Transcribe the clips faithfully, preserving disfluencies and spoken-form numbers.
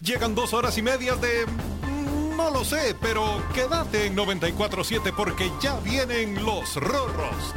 Llegan dos horas y medias de... no lo sé, pero quédate en noventa y cuatro punto siete porque ya vienen los Rorros.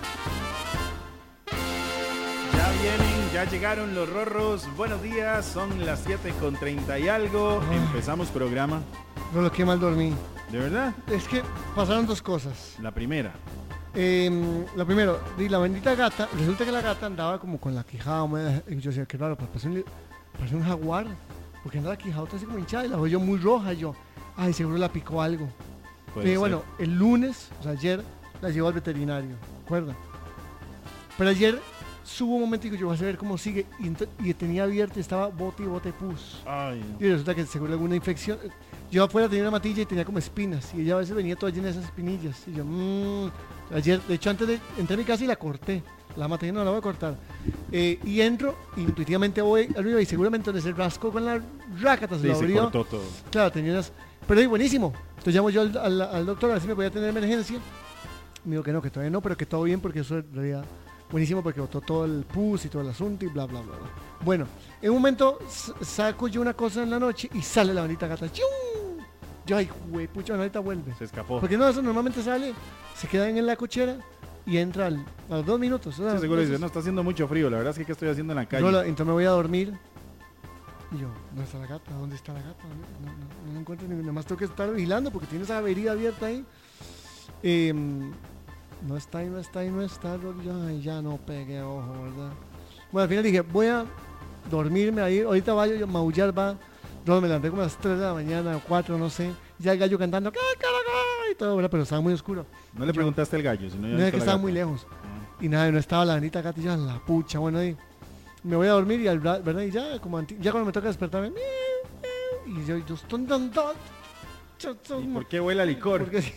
Ya vienen, ya llegaron los Rorros. Buenos días, son las siete con treinta y algo. Ay. Empezamos programa. No, lo que mal dormí. ¿De verdad? Es que pasaron dos cosas. La primera. Eh, lo primero, di la bendita gata, resulta que la gata andaba como con la quijada húmeda. Y yo decía, qué raro, pues parece un, parece un jaguar. Porque anda la quijada otra así como hinchada y la veo yo muy roja. Y yo, ay, seguro la picó algo. Puede Y bueno, ser. el lunes, o sea, ayer, la llevo al veterinario, ¿recuerda? Pero ayer subo un momentico, yo voy a ver cómo sigue. Y, ento- y tenía abierto y estaba bote y bote pus. Ay, Y resulta que seguro alguna infección. Yo afuera tenía una matilla y tenía como espinas. Y ella a veces venía toda llena de esas espinillas. Y yo, mmm. Ayer, de hecho, antes de entré a mi casa y la corté. La matilla no la voy a cortar. Eh, y entro, intuitivamente voy arriba y seguramente donde se rascó con la rácata se sí, lo se abrió. cortó todo. Claro, tenía unas. Pero es buenísimo. Entonces llamo yo al, al, al doctor a ver si me podía tener emergencia. Me dijo que no, que todavía no, pero que todo bien porque eso en realidad buenísimo porque botó todo el pus y todo el asunto y bla, bla, bla, bla. Bueno, en un momento s- saco yo una cosa en la noche y sale la bonita gata. ¡Chiu! Yo, ay, güey, pucha, ahorita vuelve. Se escapó. Porque no, eso normalmente sale, se queda en la cochera y entra al- a los dos minutos. o sea, Sí, seguro dice, entonces- no, está haciendo mucho frío. La verdad es que ¿qué estoy haciendo en la calle? yo la- entonces me voy a dormir. Y yo, ¿dónde está la gata? ¿Dónde está la gata? ¿Dónde- No, no, no la encuentro ni nada más tengo que estar vigilando porque tiene esa avería abierta ahí. Eh, no está ahí, no está ahí, no está. Yo, ay, ya no pegué ojo, ¿verdad? Bueno, al final dije, voy a dormirme ahí. Ahorita vaya yo, maullar va. Yo me levanté como a las tres de la mañana, o cuatro, no sé. Ya el gallo cantando, ¡cá, cá, cá! Y todo, ¿verdad? Pero estaba muy oscuro. No le Yo- preguntaste al gallo, sino ya No es viste que la estaba gata. muy lejos. Ah. Y nada, no estaba la bonita gata y yo, la pucha, bueno, ahí me voy a dormir y al ra- ¿verdad? Y ya, como anti- ya cuando me toca despertarme, miau, miau, y yo, yo, ton, ton, ton, cho, cho, ¿Y por qué huele a licor? porque sí.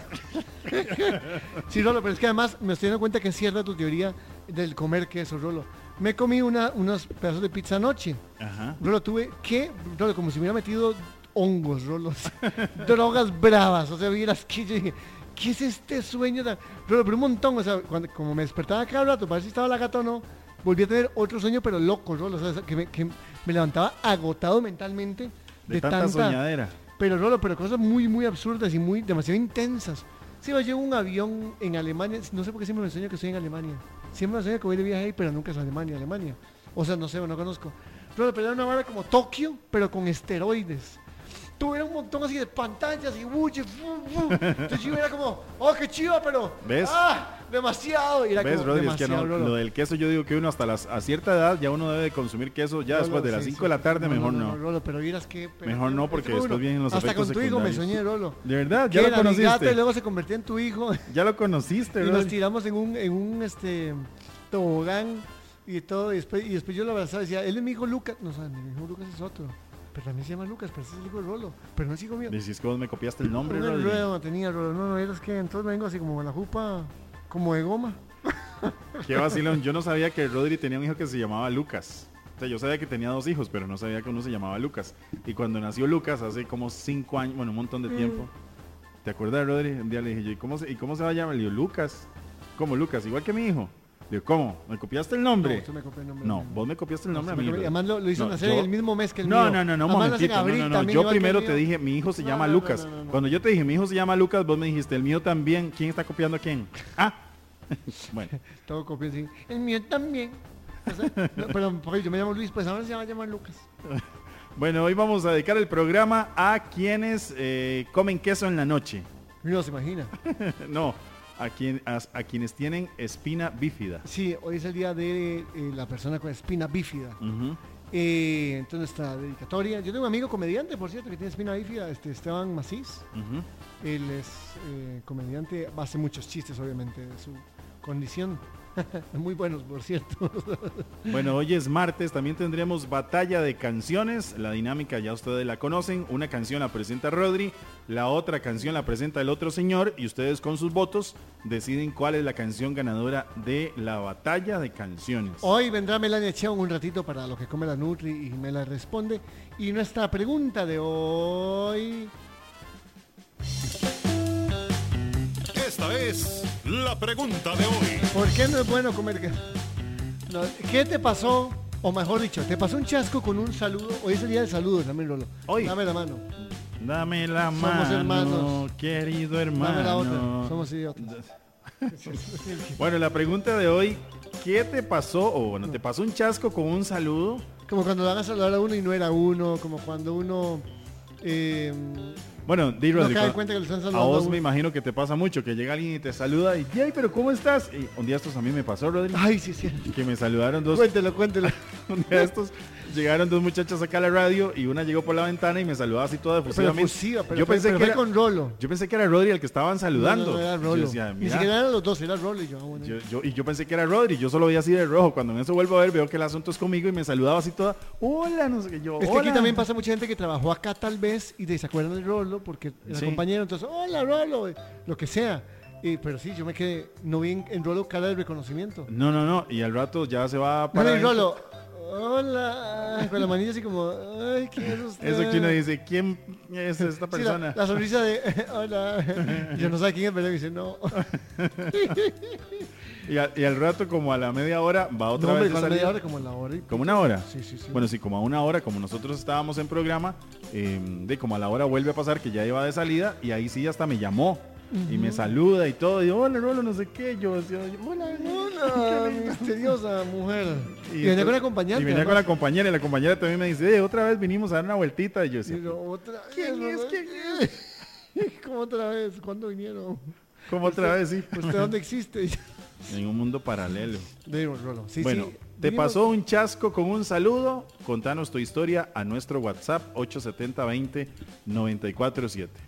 Sí, Rolo, pero es que además me estoy dando cuenta que es cierta tu teoría del comer queso, Rolo. Me comí una, unos pedazos de pizza anoche. Ajá. Rolo, tuve que, Rolo, como si me hubiera metido hongos, Rolo. Drogas bravas. O sea, vieras que yo dije, ¿qué es este sueño tan...? Rolo, pero un montón, o sea, cuando, como me despertaba cada rato para ver si estaba la gata o no, volví a tener otro sueño, pero loco, Rolo. O sea, que me, que me levantaba agotado mentalmente De, de, tanta, soñadera. pero Rolo, pero cosas muy, muy absurdas y muy, demasiado intensas. Sí, yo llevo un avión en Alemania, no sé por qué siempre me sueño que estoy en Alemania. Siempre me sueño que voy de viaje ahí, pero nunca es Alemania, Alemania. O sea, no sé, no conozco. Rolo, pero era una vara como Tokio, pero con esteroides. Tuve un montón así de pantallas y buches. Entonces yo era como, oh, qué chiva, pero... ¿Ves? ¡Ah! Demasiado. Y era ¿Ves, como Rodri? Es que demasiado, no, Rolo. lo del queso yo digo que uno hasta las, a cierta edad ya uno debe de consumir queso ya Rolo, después de las sí, cinco sí. de la tarde, mejor no. Rolo, pero vieras que... Mejor no, porque es como después uno, vienen los hasta efectos con tu hijo me secundarios. soñé, Rolo. De verdad, Que ya lo era mi gata y conociste. luego se convertía en tu hijo. Ya lo conociste, Y nos Rodri. tiramos en un, en un este, tobogán y todo. Y después, y después yo lo abrazaba y decía, él es mi hijo Lucas. No, sabes, mi hijo Lucas es otro. Pero también se llama Lucas, pero ese es el hijo de Rolo. Pero no es hijo mío. Decís que vos me copiaste el nombre, No, Rodri. no, no tenía Rolo. No, no, es que entonces vengo así como la jupa, como de goma. Qué vacilón. Yo no sabía que Rodri tenía un hijo que se llamaba Lucas. O sea, yo sabía que tenía dos hijos, pero no sabía que uno se llamaba Lucas. Y cuando nació Lucas, hace como cinco años, bueno, un montón de tiempo. ¿Te acuerdas, Rodri? Un día le dije yo, ¿y cómo se, ¿y cómo se va a llamar? Le digo, Lucas. ¿Cómo Lucas? Igual que mi hijo. Le digo, ¿cómo? ¿Me copiaste el nombre? No, usted me copió el nombre. No, vos me copiaste el No, nombre usted a me mí. copió- Rodri. Además lo, lo hizo No, nacer yo- en el mismo mes que el No, mío. no, no, no, un Además nace en momentito. No, abril no, no. también, Yo igual que el primero te mío. dije, mi hijo se No, llama no, no, Lucas. no, no, no. Cuando yo te dije, mi hijo se llama Lucas, vos me dijiste, el mío también. ¿Quién está copiando a quién? Ah. Bueno, Todo copió así. El mío también. O sea, no, pero porque yo me llamo Luis, pues ahora se va a llamar Lucas. bueno, hoy vamos a dedicar el programa a quienes eh, comen queso en la noche. No se imagina. no, a, quien, a, a quienes tienen espina bífida. Sí, hoy es el día de eh, la persona con espina bífida. Ujú. Eh, entonces nuestra dedicatoria. Yo tengo un amigo comediante, por cierto, que tiene espina bífida, este Esteban Macís. Ujú. Él es eh, comediante, hace muchos chistes, obviamente, de su condición. Muy buenos, por cierto. Bueno, hoy es martes, también tendremos batalla de canciones. La dinámica ya ustedes la conocen. Una canción la presenta Rodri, la otra canción la presenta el otro señor y ustedes con sus votos deciden cuál es la canción ganadora de la batalla de canciones. Hoy vendrá Melania Cheung un ratito para lo que come la Nutri y me la responde. Y nuestra pregunta de hoy... Esta es la pregunta de hoy. ¿Por qué no es bueno comer queso? No, ¿qué te pasó O mejor dicho, te pasó un chasco con un saludo. Hoy es el día del saludo también, Rolo. Hoy. Dame la mano. Dame la Somos mano, hermanos. querido hermano. Dame la otra. Somos idiotas. Bueno, la pregunta de hoy, ¿qué te pasó? O bueno, ¿te pasó un chasco con un saludo? Como cuando van a saludar a uno y no era uno. Como cuando uno... Eh, Bueno, di no Rodrigo, cae en cuenta que le están a saludando. vos a uno. me imagino que te pasa mucho, que llega alguien y te saluda y, ¡ay, pero cómo estás! Y un día estos a mí me pasó, Rodrigo, Ay, sí, sí. que me saludaron dos, Cuéntelo, cuéntelo. un día estos, llegaron dos muchachas acá a la radio y una llegó por la ventana y me saludaba así toda Pero efusivamente. fusiva, pero, yo fue, pensé pero que fue era, con Rolo. yo pensé que era Rodri el que estaban saludando. No, no, no, era Yo Rolo. decía, Ni "Mira". siquiera eran los dos, era Rolo y yo. Ah, bueno. Yo, yo- y yo pensé que era Rodri, yo solo veía así de rojo. Cuando en eso vuelvo a ver, veo que el asunto es conmigo y me saludaba así toda, hola, no sé qué, yo, Es que aquí "Hola". también pasa mucha gente que trabajó acá tal vez y de- se acuerdan del Rolo porque era Sí. compañero, entonces, hola Rolo, lo que sea. Y, pero sí, yo me quedé, no vi en, en Rolo cara de reconocimiento. No, no, no, y al rato ya se va No, para y adentro. Rolo, hola, con la manilla así como, ay, ¿quién es usted? Eso que uno dice, ¿quién es esta Sí, la, persona? la sonrisa de, hola, yo no sé quién es, pero dice, no. Y, a- y al rato, como a la media hora, va otra No, hombre, vez de ¿cuál salida. media hora? Como la hora. y- ¿Como una hora? Sí, sí, sí. Bueno, sí, como a una hora, como nosotros estábamos en programa, eh, de como a la hora vuelve a pasar que ya iba de salida y ahí sí hasta me llamó y me saluda y todo. Y hola, Rolo, no sé qué. Yo decía, hola, Hola, misteriosa mujer. Y, Y venía entonces- con acompañante. Y venía con la además. compañera y la compañera también me dice, "Eh, otra vez vinimos a dar una vueltita". Y yo Y decía, yo, otra ¿quién vez, es? ¿no? ¿Quién ¿Cómo otra vez? ¿Cuándo vinieron? ¿cómo otra vez? Sí. ¿Usted dónde existe? En un mundo paralelo. Digo, Rolo. Sí, Bueno, sí. ¿te Vinimos- pasó un chasco con un saludo? Contanos tu historia a nuestro WhatsApp ocho siete cero, dos cero, nueve cuatro siete.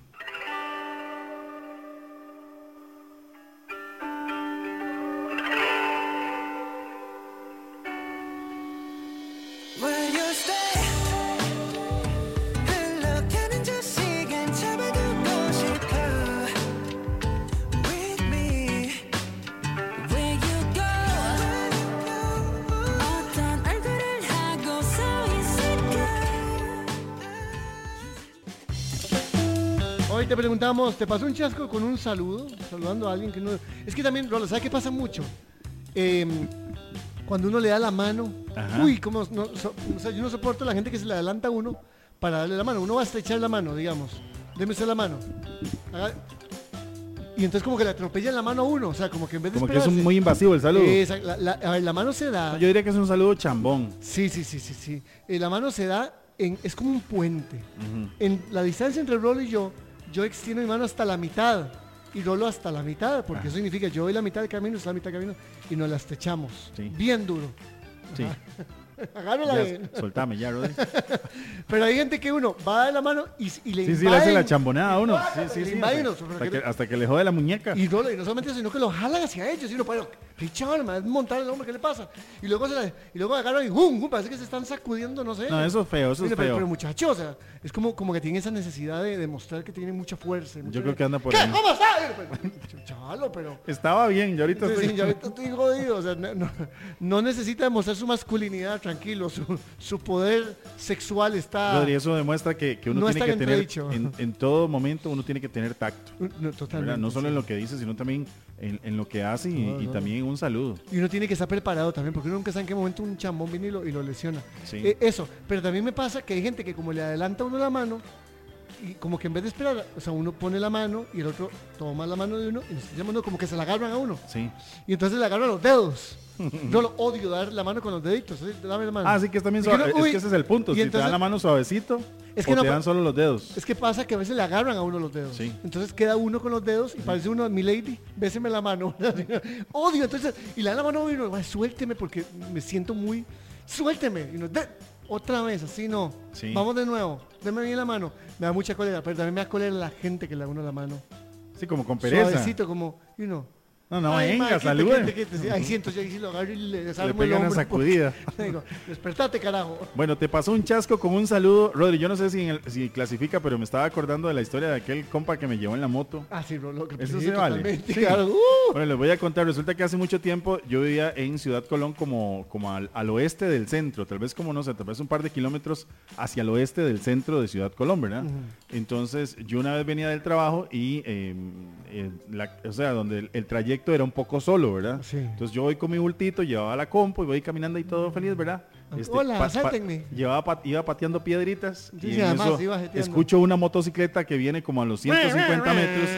Will you stay? 흘러가는 저 시간 잡아두고 싶어 With me Where you go 어떤 얼굴을 하고 서 있을까 Hoy te preguntamos, ¿te pasó un chasco con un saludo? Saludando a alguien que no... Es que también, Rolo, ¿sabes qué pasa mucho? Eh, cuando uno le da la mano, Ajá. uy, como no, so- o sea, yo no soporto a la gente que se le adelanta a uno para darle la mano. Uno va a estrechar la mano, digamos. Deme usted la mano. Haga- Y entonces como que le atropellan la mano a uno. O sea, como que en vez de Como que es un esperarse- muy invasivo el saludo. Esa- la, la- a ver, la mano se da... Yo diría que es un saludo chambón. Sí, sí, sí, sí, sí. Eh, la mano se da, en, es como un puente. En la distancia entre Rolo y yo, yo extiendo mi mano hasta la mitad y Rolo hasta la mitad, porque Ah. eso significa yo doy la mitad del camino, usted la mitad del camino y nos la estrechamos. Sí. Bien duro. Sí. Agárrala Ya, bien. soltame ya, Rodri. Pero hay gente que uno va a dar la mano y, y le Sí, sí, le hace invaden- la chambonada a uno. Sí, sí, le sí. invaden Hasta, los- hasta que, hasta que le jode la muñeca. Y Rolo, y no solamente eso, sino que lo jalan hacia ellos. Y uno, pero, qué chaval, me va a montar el hombre, ¿qué le pasa? Y luego, se la- y luego agarran y ¡hum! ¡hum! Parece que se están sacudiendo, no sé. No, eso es feo, eso es Mira, pero, feo. pero muchacho, o sea, es como, como que tiene esa necesidad de demostrar que tiene mucha fuerza. mucha- Yo creo que anda por ¿Qué? ahí. ¿Cómo está? Pues, chavalo, pero... Estaba bien, yo ahorita Sí, estoy... sí, ya ahorita estoy jodido, o sea, no, no- no necesita demostrar su masculinidad, tranquilo, su, su poder sexual está... Rodri, eso demuestra que, que uno No tiene está que en tener, entredicho. en, en todo momento uno tiene que tener tacto. No, ¿verdad? totalmente. No solo sí. en lo que dice, sino también en, en lo que hace y, No, y no. también en un saludo. Y uno tiene que estar preparado también, porque uno nunca sabe en qué momento un chambón viene y lo, y lo lesiona. Sí. Eh, eso, pero también me pasa que hay gente que como le adelanta a uno la mano, y como que en vez de esperar, o sea, uno pone la mano y el otro toma la mano de uno y nos está llamando como que se la agarran a uno. Sí. Y entonces le agarran los dedos. Yo lo odio dar la mano con los deditos. ¿sí? Dame la mano. Ah, sí que es también Y que suave. uno, es uy, que ese es el punto. y Si te entonces- dan la mano suavecito, Es que o no te pa- dan solo los dedos. Es que pasa que a veces le agarran a uno los dedos. Sí. Entonces queda uno con los dedos y parece uno, mi lady, béseme la mano. Odio. Entonces, y le dan la mano y uno, "Ay, suélteme porque me siento muy. Suélteme. Y uno, "De- otra vez, así no. Sí. Vamos de nuevo. Deme bien la mano. Me da mucha cólera, pero también me da cólera la gente que le da a uno la mano. Sí, como con pereza. Suavecito, como, you know. No, no, Ay, venga, ma, quite, saluden. quite, quite. Sí, ahí siento, yo ahí sí lo agarro y le Le desarmo el pegan una hombro. sacudida. Le digo, despertate, carajo. Bueno, te pasó un chasco con un saludo. Rodri, yo no sé si, en el- si clasifica, pero me estaba acordando de la historia de aquel compa que me llevó en la moto. Ah, sí, Rolo, que Eso sí, se vale. totalmente, Sí. claro. Uh. Bueno, les voy a contar. Resulta que hace mucho tiempo yo vivía en Ciudad Colón como, como al, al oeste del centro. Tal vez como, no sé, tal vez un par de kilómetros hacia el oeste del centro de Ciudad Colón, ¿verdad? Entonces, yo una vez venía del trabajo y, eh, eh, la- o sea, donde el, el trayecto era un poco solo, ¿verdad? Sí. Entonces yo voy con mi bultito, llevaba la compu y voy caminando ahí todo feliz, ¿verdad? Hola, acérquenme. llevaba pa- iba pateando piedritas Sí, y sí, en además eso iba jeteando. escucho una motocicleta que viene como a los ciento cincuenta metros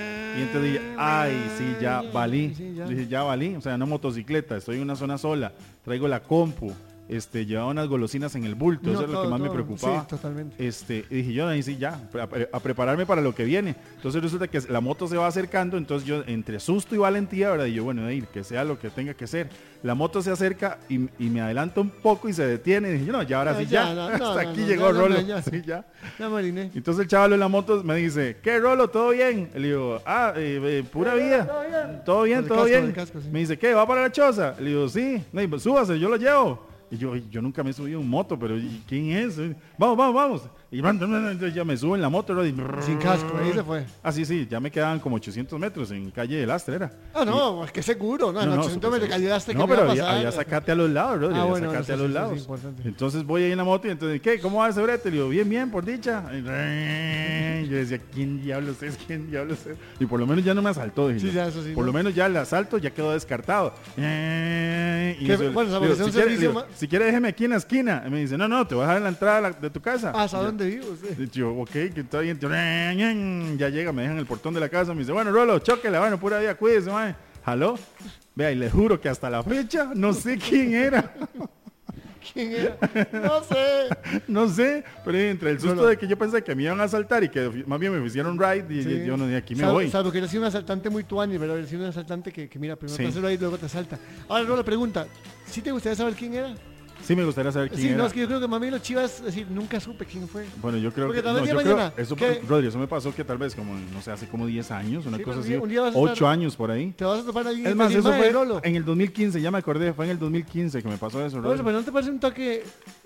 y entonces dije, ay, sí, ya valí. Sí, ya. Dije, ya valí, o sea, no motocicleta, estoy en una zona sola, traigo la compu, este, llevaba unas golosinas en el bulto, No, eso es lo todo, que más me todo. preocupaba. Sí, totalmente. Este, y dije yo, ahí sí, ya, a, a prepararme para lo que viene. Entonces resulta que la moto se va acercando, entonces yo entre susto y valentía, ¿verdad? Y yo, bueno, ahí, que sea lo que tenga que ser. La moto se acerca y, y me adelanta un poco y se detiene. Y dije, no, ya ahora No, sí, ya, ya. no, Hasta no, aquí no, llegó ya, Rolo. ya, ya. Sí, ya. Ya mariné. Entonces el chaval en la moto me dice, ¿qué Rolo? ¿Todo bien? Le digo, ah, eh, eh, pura vida. Todo bien, Con el todo casco, bien. con el casco, sí. Me dice, ¿qué? ¿Va para la choza? Le digo, sí. Le digo, súbase, yo lo llevo. Y yo, yo nunca me he subido en moto, pero ¿y ¿quién es? Vamos, vamos, vamos. Y entonces ya me subo en la moto. ¿No? Y Sin casco, ahí se fue. Ah, sí, sí, ya me quedaban como ochocientos metros en calle del Astre, era. Ah, no, es que seguro, ¿no? No, En no, ochocientos metros de súper calidad, seguro. No, que me pero va a había, pasar. había sacate a los lados, bro. Ah, había bueno, sacate eso a los sí, eso sí, lados. importante. Entonces voy ahí en la moto y entonces, ¿qué? ¿Cómo va ese brete? Le digo, bien, bien, por dicha. Y yo decía, ¿quién diablos es? ¿Quién diablos es? Y por lo menos ya no me asaltó. Dije Sí, yo. ya, eso sí, por ¿no? lo menos ya el asalto ya quedó descartado. Y ¿Qué? eso- Bueno, le o sea, digo, porque es un si, quiere, servicio le digo, ma- si quiere déjeme aquí en la esquina. Y me dice, no, no, te voy a dejar en la entrada de, la- de tu casa. Ah, ¿hasta Y yo, dónde vivo usted? y yo, ok, que está bien. Yo, ya llega, me dejan el portón de la casa. Me dice, bueno, Rolo, chóquele, bueno, pura vida, cuídese, mae. Jaló. Vea, y le juro que hasta la fecha no sé quién era. ¿Quién era? No sé. No sé, pero entre el susto No, no. de que yo pensé que me iban a asaltar y que más bien me hicieron ride y Sí. yo no de aquí me Salvo- voy. Salvo que eres un asaltante muy tuani, ¿verdad? Eres un asaltante que, que mira, primero Sí. te hace ride y luego te asalta. Ahora, no, la pregunta, ¿sí te gustaría saber quién era? Sí me gustaría saber quién Sí, era. no, es que yo creo que más bien los chivas, es decir, nunca supe quién fue. Bueno, yo creo Porque que tal vez no, día yo mañana, creo, eso, ¿qué? Rodri, eso me pasó que tal vez como, no sé, hace como diez años, una Sí, cosa pero un así, día- un día vas a ocho estar- años por ahí. Te vas a topar a alguien Es y más, decir, eso "Mae, fue Rolo". en el dos mil quince, ya me acordé, fue en el dos mil quince que me pasó eso, Por Rodri. eso, pero ¿no te parece un toque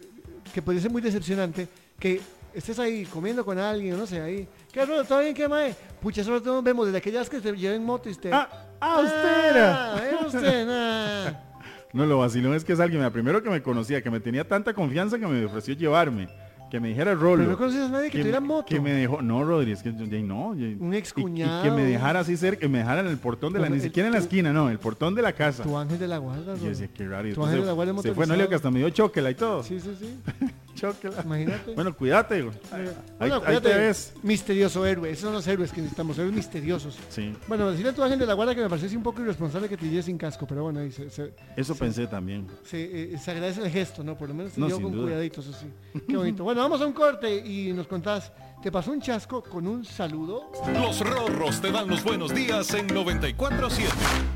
que puede ser muy decepcionante que estés ahí comiendo con alguien, o no sé, ahí? ¿Qué, Rolo? ¿Todo bien? ¿Qué, mae? Pucha, solo nos vemos desde aquellas que te lleven moto y usted... Ah, ah, usted era. Ah, era usted, nah. No, lo vacilón es que es alguien, mira, primero que me conocía, que me tenía tanta confianza que me ofreció llevarme, que me dijera Rolo. Pero no conocías a nadie que tuviera me- moto. Que me dejó, no, Rodri, es que yo- ya no. ya- Un y- excuñado. Y, que me dejara así cerca, que me dejara en el portón de la, Pero ni el- siquiera en la tu- esquina, no, el portón de la casa. Tu ángel de la guarda, Y yo Rolo. decía, qué raro. Y Tu después ángel se- de la guardia se fue, no le digo que hasta me dio choquela y todo. Sí, sí, sí. Chóquela. Imagínate. Bueno, cuídate, güey. Ahí, Bueno, ahí cuídate. te ves. Misterioso héroe. Esos son los héroes que necesitamos, héroes misteriosos. Sí, Bueno, decirle a tu ángel de la guarda que me parece así un poco irresponsable que te lleves sin casco, pero bueno, ahí se, se, eso pensé también. se, eh, se agradece el gesto, ¿no? Por lo menos te No, llevo sin con duda. cuidadito, eso sí. Qué bonito. Bueno, vamos a un corte y nos contás, ¿te pasó un chasco con un saludo? Los Rorros te dan los buenos días en noventa y cuatro siete.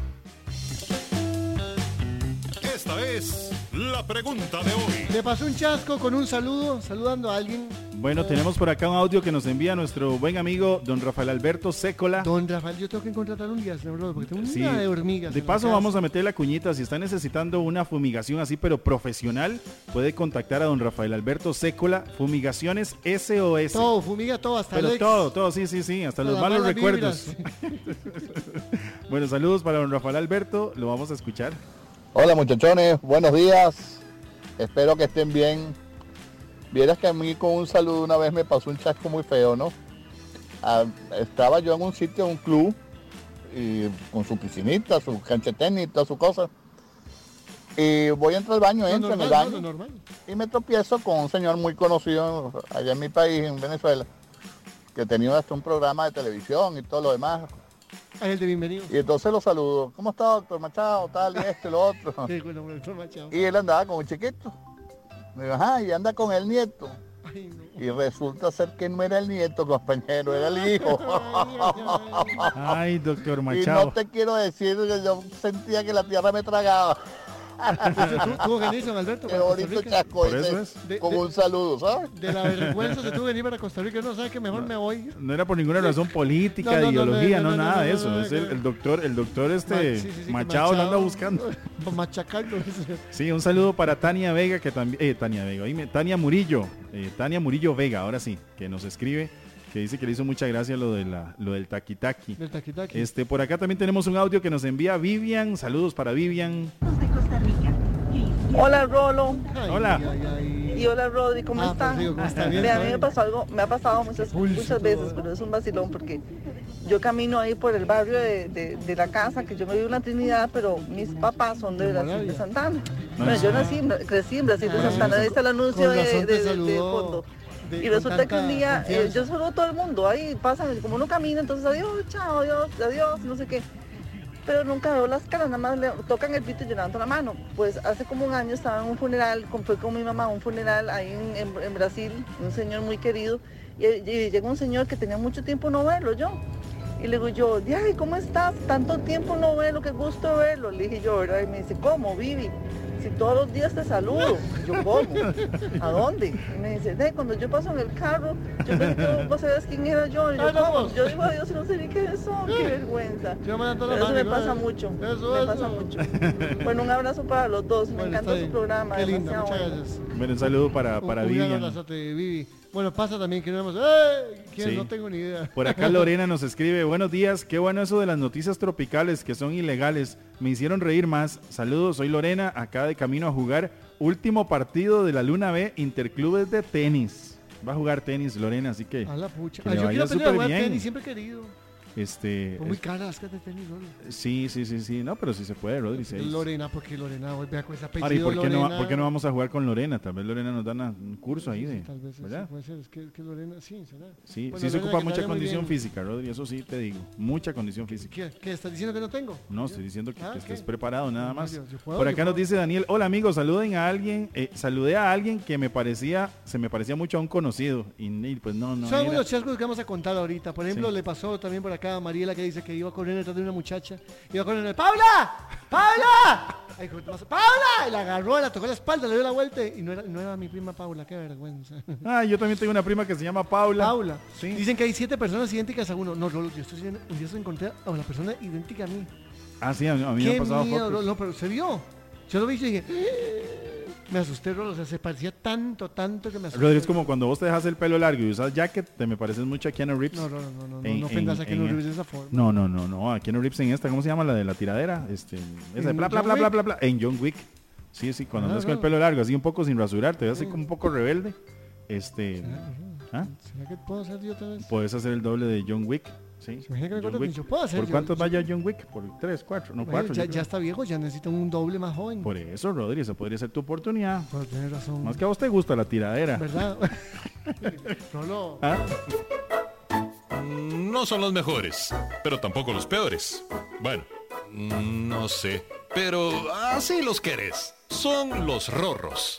Esta es la pregunta de hoy. ¿Te pasó un chasco con un saludo, saludando a alguien? Bueno, tenemos por acá un audio que nos envía nuestro buen amigo don Rafael Alberto Sécola. Don Rafael, yo tengo que contratar un día, señor Rodo, porque tengo una Sí. de hormigas. De en la paso casa. vamos a meter la cuñita, si está necesitando una fumigación así pero profesional, puede contactar a don Rafael Alberto Sécola, Fumigaciones S O S. Todo, fumiga todo, hasta Pero el ex, todo, todo, sí, sí, sí, hasta hasta los las malos malas recuerdos. vibras. Bueno, saludos para don Rafael Alberto, lo vamos a escuchar. Hola muchachones, buenos días. Espero que estén bien. Vieras que a mí con un saludo una vez me pasó un chasco muy feo, ¿no? Ah, estaba yo en un sitio, un club, y con su piscinita, su cancha de tenis, todas sus cosas. Y voy a entrar al baño, Lo entro en el normal, baño ¿no? Lo normal. y me tropiezo con un señor muy conocido allá en mi país, en Venezuela, que tenía hasta un programa de televisión y todo lo demás. Ah, el de bienvenido. Y entonces lo saludo. ¿Cómo está, doctor Machado? Tal y esto y lo otro. Sí, bueno, bueno, doctor Machado. Y él andaba con un chiquito. Me digo, ajá, y anda con el nieto. Ay, no. Y resulta ser que no era el nieto, compañero, era el hijo. Ay, ay, ay. Ay, doctor Y Machado. no te quiero decir que yo sentía que la tierra me tragaba. ¿Tú- ¿Tuvo que venir, don Alberto, Qué para Costa bonito Rica? chasco Por ese, eso es. De- con de- un saludo, ¿sabes? De la vergüenza se tuvo que venir para Costa Rica. No, ¿sabes que mejor me voy? No era por ninguna razón política, No, no, no, ideología, no, no, no, nada no, de no, eso. no, Es no, el, no. el doctor, el doctor Ma- este sí, sí, sí, que Machado lo anda buscando. Para machacarlo. Sí, un saludo para Tania Vega, que también, eh, Tania Vega, oíme, Tania Murillo, eh, Tania Murillo Vega, ahora sí, que nos escribe, que dice que le hizo mucha gracia lo de la, lo del taqui taqui. Del taquitaqui. Este, por acá también tenemos un audio que nos envía Vivian, saludos para Vivian. Hola Rolo, Ay, Hola. ay, ay. Y hola Rodri, ¿cómo Ah, están? pues digo, ¿cómo está? Bien, Ve, a mí Rodri. me pasó algo, me ha pasado muchas, Pulso, muchas veces, todo. pero es un vacilón porque yo camino ahí por el barrio de, de, de la casa, que yo me vivo en la Trinidad, pero mis papás son de De Brasil de Moravia. Santana. Ah. Bueno, yo nací, en Bra- crecí en Brasil de Ah, Santana, ahí está el anuncio con de, razón de, te de- de saludó fondo. de- Y con resulta que tanta un día eh, confianza. yo saludo a todo el mundo, ahí pasan, como uno camina, entonces adiós, chao, adiós, adiós, no sé qué. Pero nunca veo las caras, nada más le tocan el pito y yo levanto la mano. Pues hace como un año estaba en un funeral, con- fue con mi mamá a un funeral ahí en, en- en Brasil, un señor muy querido, y, y llega un señor que tenía mucho tiempo no verlo yo. Y le digo yo, ay, ¿cómo estás? Tanto tiempo no verlo, qué gusto verlo. Le dije yo, ¿verdad? Y me dice, ¿cómo, Vivi? Si todos los días te saludo. Y yo, ¿cómo? ¿A dónde? Y me dice, de cuando yo paso en el carro, yo pensé que vos sabías quién era yo. Y yo, Ay, no, ¿cómo? vos. Yo digo, adiós, no sé ni quiénes son, qué vergüenza. Yo me ando la Pero eso mano, me pasa ¿no? mucho, Eso, me eso. pasa mucho. Bueno, un abrazo para los dos, me Bueno, encanta está su bien. programa, Qué linda, demasiado muchas bueno. gracias. Bueno, un saludo para, para un, un gran Vivian. abrazote, Vivi. Bueno, pasa también que no hemos... ¡Eh! ¿Quién? Sí. No tengo ni idea. Por acá Lorena nos escribe, buenos días, qué bueno eso de las noticias tropicales que son ilegales, me hicieron reír más. Saludos, soy Lorena, acá de camino a jugar último partido de la Luna B Interclubes de tenis. Va a jugar tenis Lorena, así que A la pucha. que Ah, le yo vaya quiero aprender a súper jugar bien. tenis, siempre he querido. este Pues muy es- cara las de tenis, Rodri. sí, sí, sí, sí, no, pero sí se puede, Rodri. sí. Lorena, porque Lorena, hoy vea con ese apellido Ahora, ¿y por qué, no, Lorena. por qué no vamos a jugar con Lorena? Tal vez Lorena nos da una- un curso ahí de, Tal vez sí, ¿verdad? puede ser, es que, es que Lorena, sí, será. Sí, Bueno, sí se Lorena, ocupa que te mucha vaya muy condición bien. física, Rodri, eso sí te digo, mucha condición física. ¿Qué, ¿Qué estás diciendo que no tengo? No, estoy diciendo que, Ah, que ok. estés preparado nada No, más. yo- yo puedo, Por yo acá nos puedo. dice Daniel, hola amigos, saluden a alguien, eh, saludé a alguien que me parecía, se me parecía mucho a un conocido. Y, y pues no, no Son era. unos chascos que vamos a contar ahorita. Por ejemplo, Sí. le pasó también por acá a Mariela que dice que iba a correr detrás de una muchacha. Iba a correr, ¡Paula! ¡Paula! Ay, ¿cómo te pasa? ¡Paula! Y la agarró, la tocó la espalda, le dio la vuelta y no era, no era mi prima Paula, qué vergüenza. Ah, yo también tengo una prima que se llama Paula. Paula. Sí. Dicen que hay siete personas idénticas a uno. No, Rolo, yo estoy diciendo- un día se encontré a una persona idéntica a mí. Ah, sí, a mí, a mí me Qué han pasado miedo, fotos. Rolo. No, pero se vio. Yo lo vi y dije, "Eh". Me asusté, Rolo. O sea, se parecía tanto, tanto que me asusté. Rodri, es como cuando vos te dejas el pelo largo y usas jacket, te me pareces mucho a Keanu Reeves. No, no, no, no, no, En- no ofendas en- a que no en- Reeves de esa forma. No, no, no, no, a Keanu Reeves en esta, ¿cómo se llama? La de la tiradera, este, esa de ¿En bla, bla, John bla, bla, Wick? bla, bla, en John Wick. Sí, sí, cuando Ah, andas con el no. pelo largo, así un poco sin rasurar, te ves así como un poco rebelde, este, ¿ah? ¿Será que puedo hacer yo otra vez? Puedes hacer el doble de John Wick, sí. ¿Se imagina que me John cortan? Wick. Yo puedo hacer, ¿Por yo- cuántos yo- vaya John Wick? Por tres, cuatro, no Bueno, cuatro. ya, yo ya creo. está viejo, ya necesita un doble más joven. Por eso, Rodri, esa podría ser tu oportunidad. Pero tienes razón. Más que a vos te gusta la tiradera. ¿Verdad? Rolo. ¿Ah? No son los mejores, pero tampoco los peores. Bueno, no sé, pero así los querés. Son los rorros.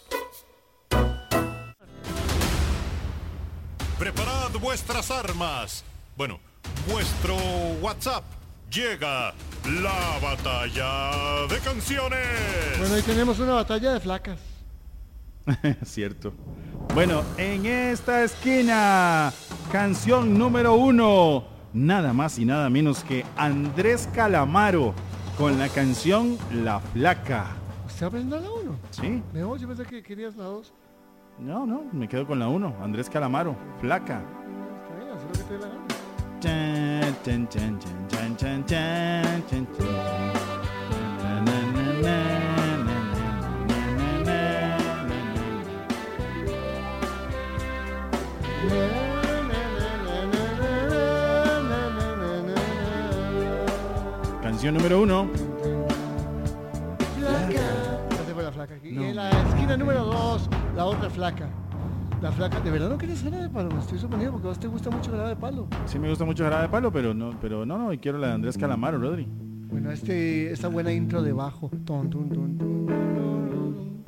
Preparad vuestras armas. Bueno, vuestro WhatsApp. Llega la batalla de canciones. Bueno, ahí tenemos una batalla de flacas. Cierto. Bueno, en esta esquina, canción número uno, nada más y nada menos que Andrés Calamaro con la canción La Flaca. ¿Usted aprendió la uno? ¿Sí? No, yo pensé que querías la dos. No, no, me quedo con la uno. Andrés Calamaro, Flaca. Está bien, haz lo que te dé la gana. Chan, chan, chan, chan, chan, chan, chan, chan, chan. Na, na, na, na, na, na, na, na. Canción número uno. Esa fue la flaca. Y No. en la esquina número dos, la otra flaca. La flaca, ¿de verdad no quieres jarabe de palo? Me estoy sorprendido porque a vos te gusta mucho jarabe de palo. Sí me gusta mucho Jarabe de Palo, pero no, pero no, no, y quiero la de Andrés Calamaro, Rodri. Bueno, este, esta buena intro de bajo. Ton, tun, tun, tun, tun.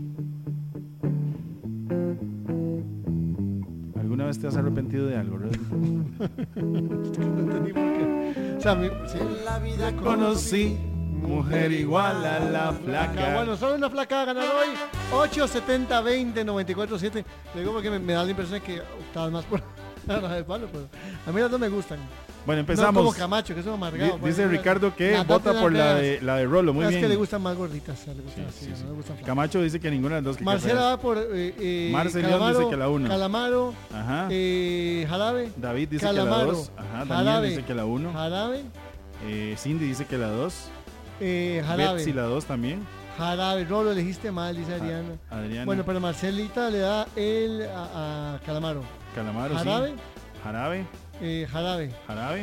¿Alguna vez te has arrepentido de algo, Rodri? No entendí por qué. O sea, mi- sí. La vida conocí, mujer igual a la flaca. Bueno, solo una flaca a ganar hoy. ocho setenta veinte noventa y cuatro siete. Le digo porque me, me da la impresión de que optabas más por la de palo, pero a mí las dos me gustan. Bueno, No empezamos. como Camacho, que es un amargado. Di- pues, dice no, Ricardo que las dos vota te por dan la ganas. de, la de Rolo, muy es bien. que le gustan más gorditas, o sea, le gustan Sí, así, sí, sí. no le gustan flacas. Camacho dice que ninguna de las dos. Que Marcela qué va por eh, eh, Marce León Calamaro, dice que la uno. Calamaro, feas. Ajá. eh, Jarabe, David dice Calamaro, que la dos. Ajá. Daniel Jarabe, dice que la uno. Jarabe, Eh, Cindy dice que la dos. eh, Jarabe, Betsy la dos también. Jarabe, Rolo, elegiste mal, dice Adriana. Adriana. Bueno, pero Marcelita le da el a, a Calamaro. Calamaro, Jarabe, sí. Jarabe. eh, jarabe, Jarabe.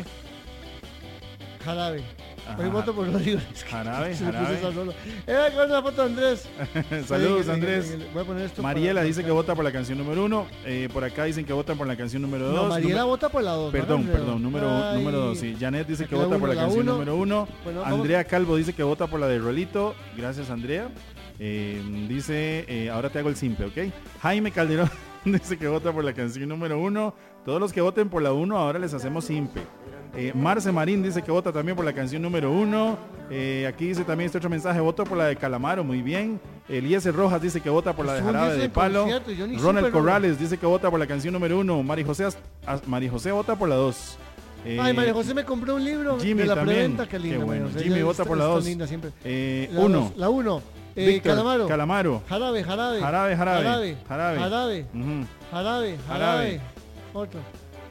jarabe. Ajá. Hoy voto por Rodrigo. Jarabe, Se le puso jarabe. esa Rolo. Eh, con la foto de Andrés. Saludos, En el- Andrés. en el- voy a poner esto Mariela para- dice que vota por la canción número uno. Eh, por acá dicen que votan por la canción número dos. No, Mariela Número- vota por la dos. Perdón, ¿no? perdón, número, Ay. número dos. Sí. Janet dice Aquí que la vota por uno, la la canción uno. número uno. Bueno, vamos- Andrea Calvo dice que vota por la de Rolito. Gracias, Andrea. Eh, dice, eh, ahora te hago el simple, ¿ok? Jaime Calderón dice que vota por la canción número uno. Todos los que voten por la uno, ahora les hacemos simple. Eh, Marce Marín dice que vota también por la canción número uno. Eh, aquí dice también este otro mensaje, voto por la de Calamaro, muy bien. Eliezer Rojas dice que vota por la de Estuvo un Jarabe día de en Palo. concierto y yo ni Ronald supe, Corrales dice que vota por la canción número uno. Mari José, As- As- Mari José vota por la dos. Eh, Ay, María José me compró un libro Jimmy de la también. preventa, qué Qué linda. bueno. María José. Jimmy Ella vota está- por la está dos. linda siempre. Eh, La uno. dos, La uno. Eh, Víctor, Calamaro. Calamaro. Jarabe, jarabe. Jarabe, jarabe. Jarabe. Jarabe. Jarabe. Ujú. Jarabe, Jarabe. jarabe. Otro.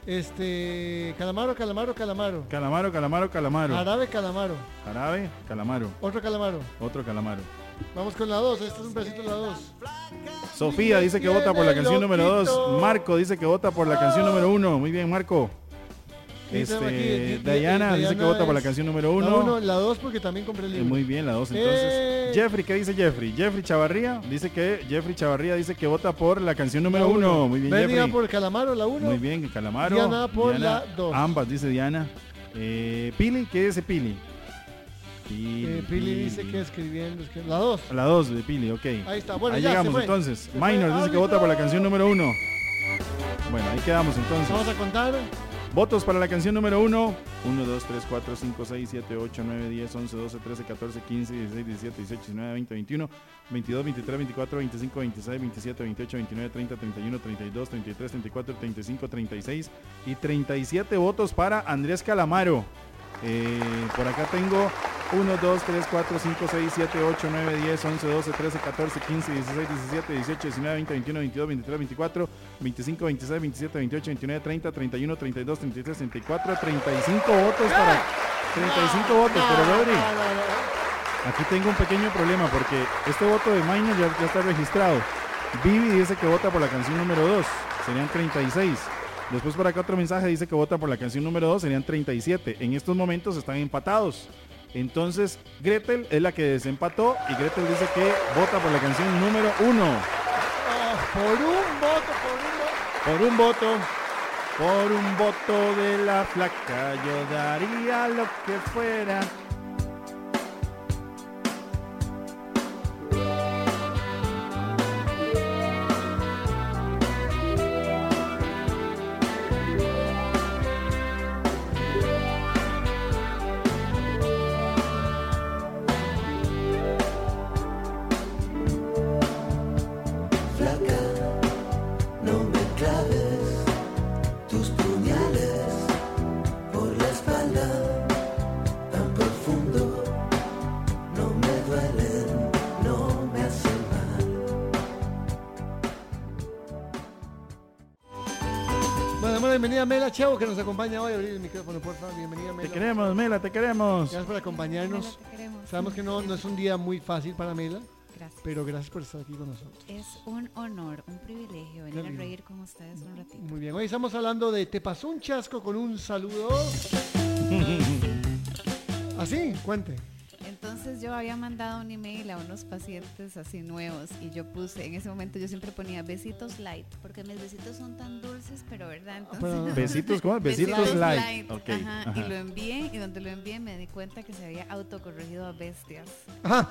Este. Calamaro, calamaro, calamaro. Calamaro, calamaro, calamaro. Jarabe, calamaro. Jarabe, calamaro. Otro calamaro. Otro calamaro. Vamos con la dos. Este es un pedacito de la dos. Sofía dice que vota por la canción número dos. Marco dice que vota por la canción número uno. Muy bien, Marco. Sí, tenemos aquí, Este, eh, Diana eh, dice que Diana vota por la es canción número La uno. uno, la dos porque también compré el Eh, libro. muy bien, la dos entonces. Eh. Jeffrey, ¿qué dice Jeffrey? Jeffrey Chavarría dice que Jeffrey Chavarría dice que vota por la canción número La uno. Muy bien, Benny va Jeffrey. por Calamaro, la uno. Muy bien, Calamaro. Diana por la dos. Ambas, dice Diana. Eh, Pili, ¿qué dice Pili? Pili, Eh, Pili dice que escribiendo. es que- La dos. La dos de Pili, ok. Ahí está, bueno, Ahí ya, llegamos se fue. entonces. Se fue. Minor dice que vota por la canción número uno. Bueno, ahí quedamos entonces. Vamos a contar. Votos para la canción número uno. uno, dos, tres, cuatro, cinco, seis, siete, ocho, nueve, diez, once, doce, trece, catorce, quince, dieciséis, diecisiete, dieciocho, diecinueve, veinte, veintiuno, veintidós, veintitrés, veinticuatro, veinticinco, veintiséis, veintisiete, veintiocho, veintinueve, treinta, treinta y uno, treinta y dos, treinta y tres, treinta y cuatro, treinta y cinco, treinta y seis y treinta y siete votos para Andrés Calamaro. Eh, por acá tengo uno, dos, tres, cuatro, cinco, seis, siete, ocho, nueve, diez, once, doce, trece, catorce, quince, dieciséis, diecisiete, dieciocho, diecinueve, veinte, veintiuno, veintidós, veintitrés, veinticuatro, veinticinco, veintiséis, veintisiete, veintiocho, veintinueve, treinta, treinta y uno, treinta y dos, treinta y tres, treinta y cuatro, treinta y cinco votos para treinta y cinco votos, pero Rodri, aquí tengo un pequeño problema porque este voto de Minor ya, ya está registrado. Vivi dice que vota por la canción número dos, serían treinta y seis. Después por acá otro mensaje dice que vota por la canción número dos, serían treinta y siete. En estos momentos están empatados. Entonces Gretel es la que desempató y Gretel dice que vota por la canción número uno. Ah, por un voto, por un voto. Por un voto, por un voto de la flaca, yo daría lo que fuera. Flaca, no me claves tus puñales por la espalda tan profundo. No me duelen, no me hacen mal. Bueno, damos la bienvenida a Mela Chevo, que nos acompaña hoy. Abrir el micrófono, por favor. Bienvenida, Mela. Te queremos, Mela, te queremos. Gracias por acompañarnos. Mela, te queremos. Sabemos que no, no es un día muy fácil para Mela, Gracias. pero gracias por estar aquí con nosotros. Es un honor, un privilegio venir a lindo. reír con ustedes un ratito. Muy bien, hoy estamos hablando de Te pasó un chasco con un saludo. Así, cuente. Entonces yo había mandado un email a unos pacientes así nuevos y yo puse, en ese momento yo siempre ponía besitos light, porque mis besitos son tan dulces, pero verdad, entonces... Pero- Besitos, ¿cómo? Besitos light. Ok, Ajá, ajá. Y lo envié y donde lo envié me di cuenta que se había autocorregido a bestias. Ajá.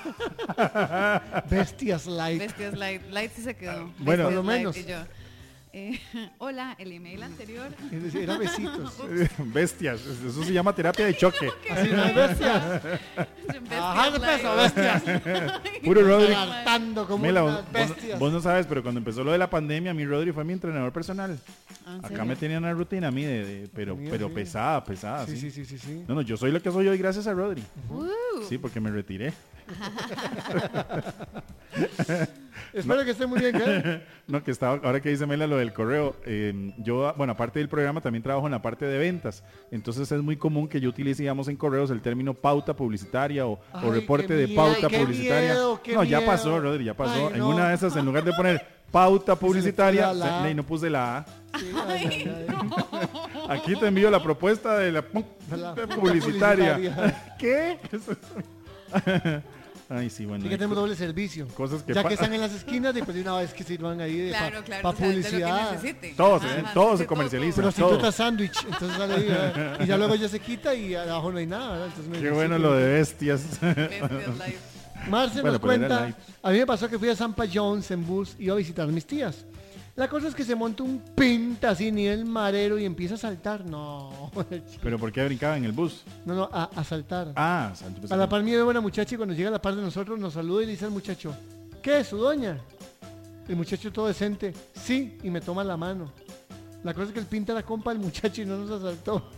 Bestias light. Bestias light, light sí se quedó. Bueno. Bestias Por lo light, menos. y yo, eh, hola, el email anterior. Es decir, era besitos. Bestias, eso se llama terapia de choque. Así, no es bestias. Bestias Ajá, de light. peso, bestias. Puro Rodri. Saltando como Mela, vos, unas vos- bestias. vos no sabes, pero cuando empezó lo de la pandemia, mi Rodri fue mi entrenador personal. ¿En Acá serio? me tenía una rutina a mí, de, de- pero, Tenía, pero sí. pesada, pesada. Sí, Sí, sí, sí, sí, sí. No, no, yo soy lo que soy hoy gracias a Rodri. Uh. Sí, porque me retiré. Espero que esté muy bien, ¿qué? No, que estaba, ahora que dice Mela lo del correo, eh, yo, bueno, aparte del programa también trabajo en la parte de ventas, entonces es muy común que yo utilice, digamos, en correos el término pauta publicitaria o, Ay, o reporte qué de miedo, pauta qué publicitaria. miedo, qué no, ya miedo. pasó, Rodri, ya pasó. Ay, en no. una de esas, en lugar de poner pauta publicitaria, la se- A. le- no puse la A. Sí, ay, ay, ay. Aquí te envío la propuesta de la pu- La publicitaria. publicitaria. ¿Qué? Ay, sí, bueno. Así que hay tenemos co- doble servicio. cosas que ya pa- que están en las esquinas, y pues de una vez que sirvan ahí para Claro, claro. o sea, de publicidad. lo que necesiten. Todo se- Ajá, todo sí, se comercializa. Pero si todo. tú estás sándwich, entonces sale ahí, ¿verdad? Y ya luego ya se quita y abajo no hay nada, ¿verdad? Entonces no hay Qué bueno sitio. lo de bestias. Bestias Live. Marce Bueno, nos pero era cuenta, light. a mí me pasó que fui a Zampa Jones en bus, iba a visitar a mis tías. La cosa es que se monta un pinta así, nivel marero, y empieza a saltar. No, Pero ¿por qué brincaba en el bus? no, no, a, a saltar. Ah, Sancho, pues, A la par mía ve una muchacha y cuando llega a la par de nosotros nos saluda y le dice al muchacho, ¿qué es su doña? El muchacho todo decente, sí, y me toma la mano. La cosa es que el pinta era compa del muchacho y no nos asaltó.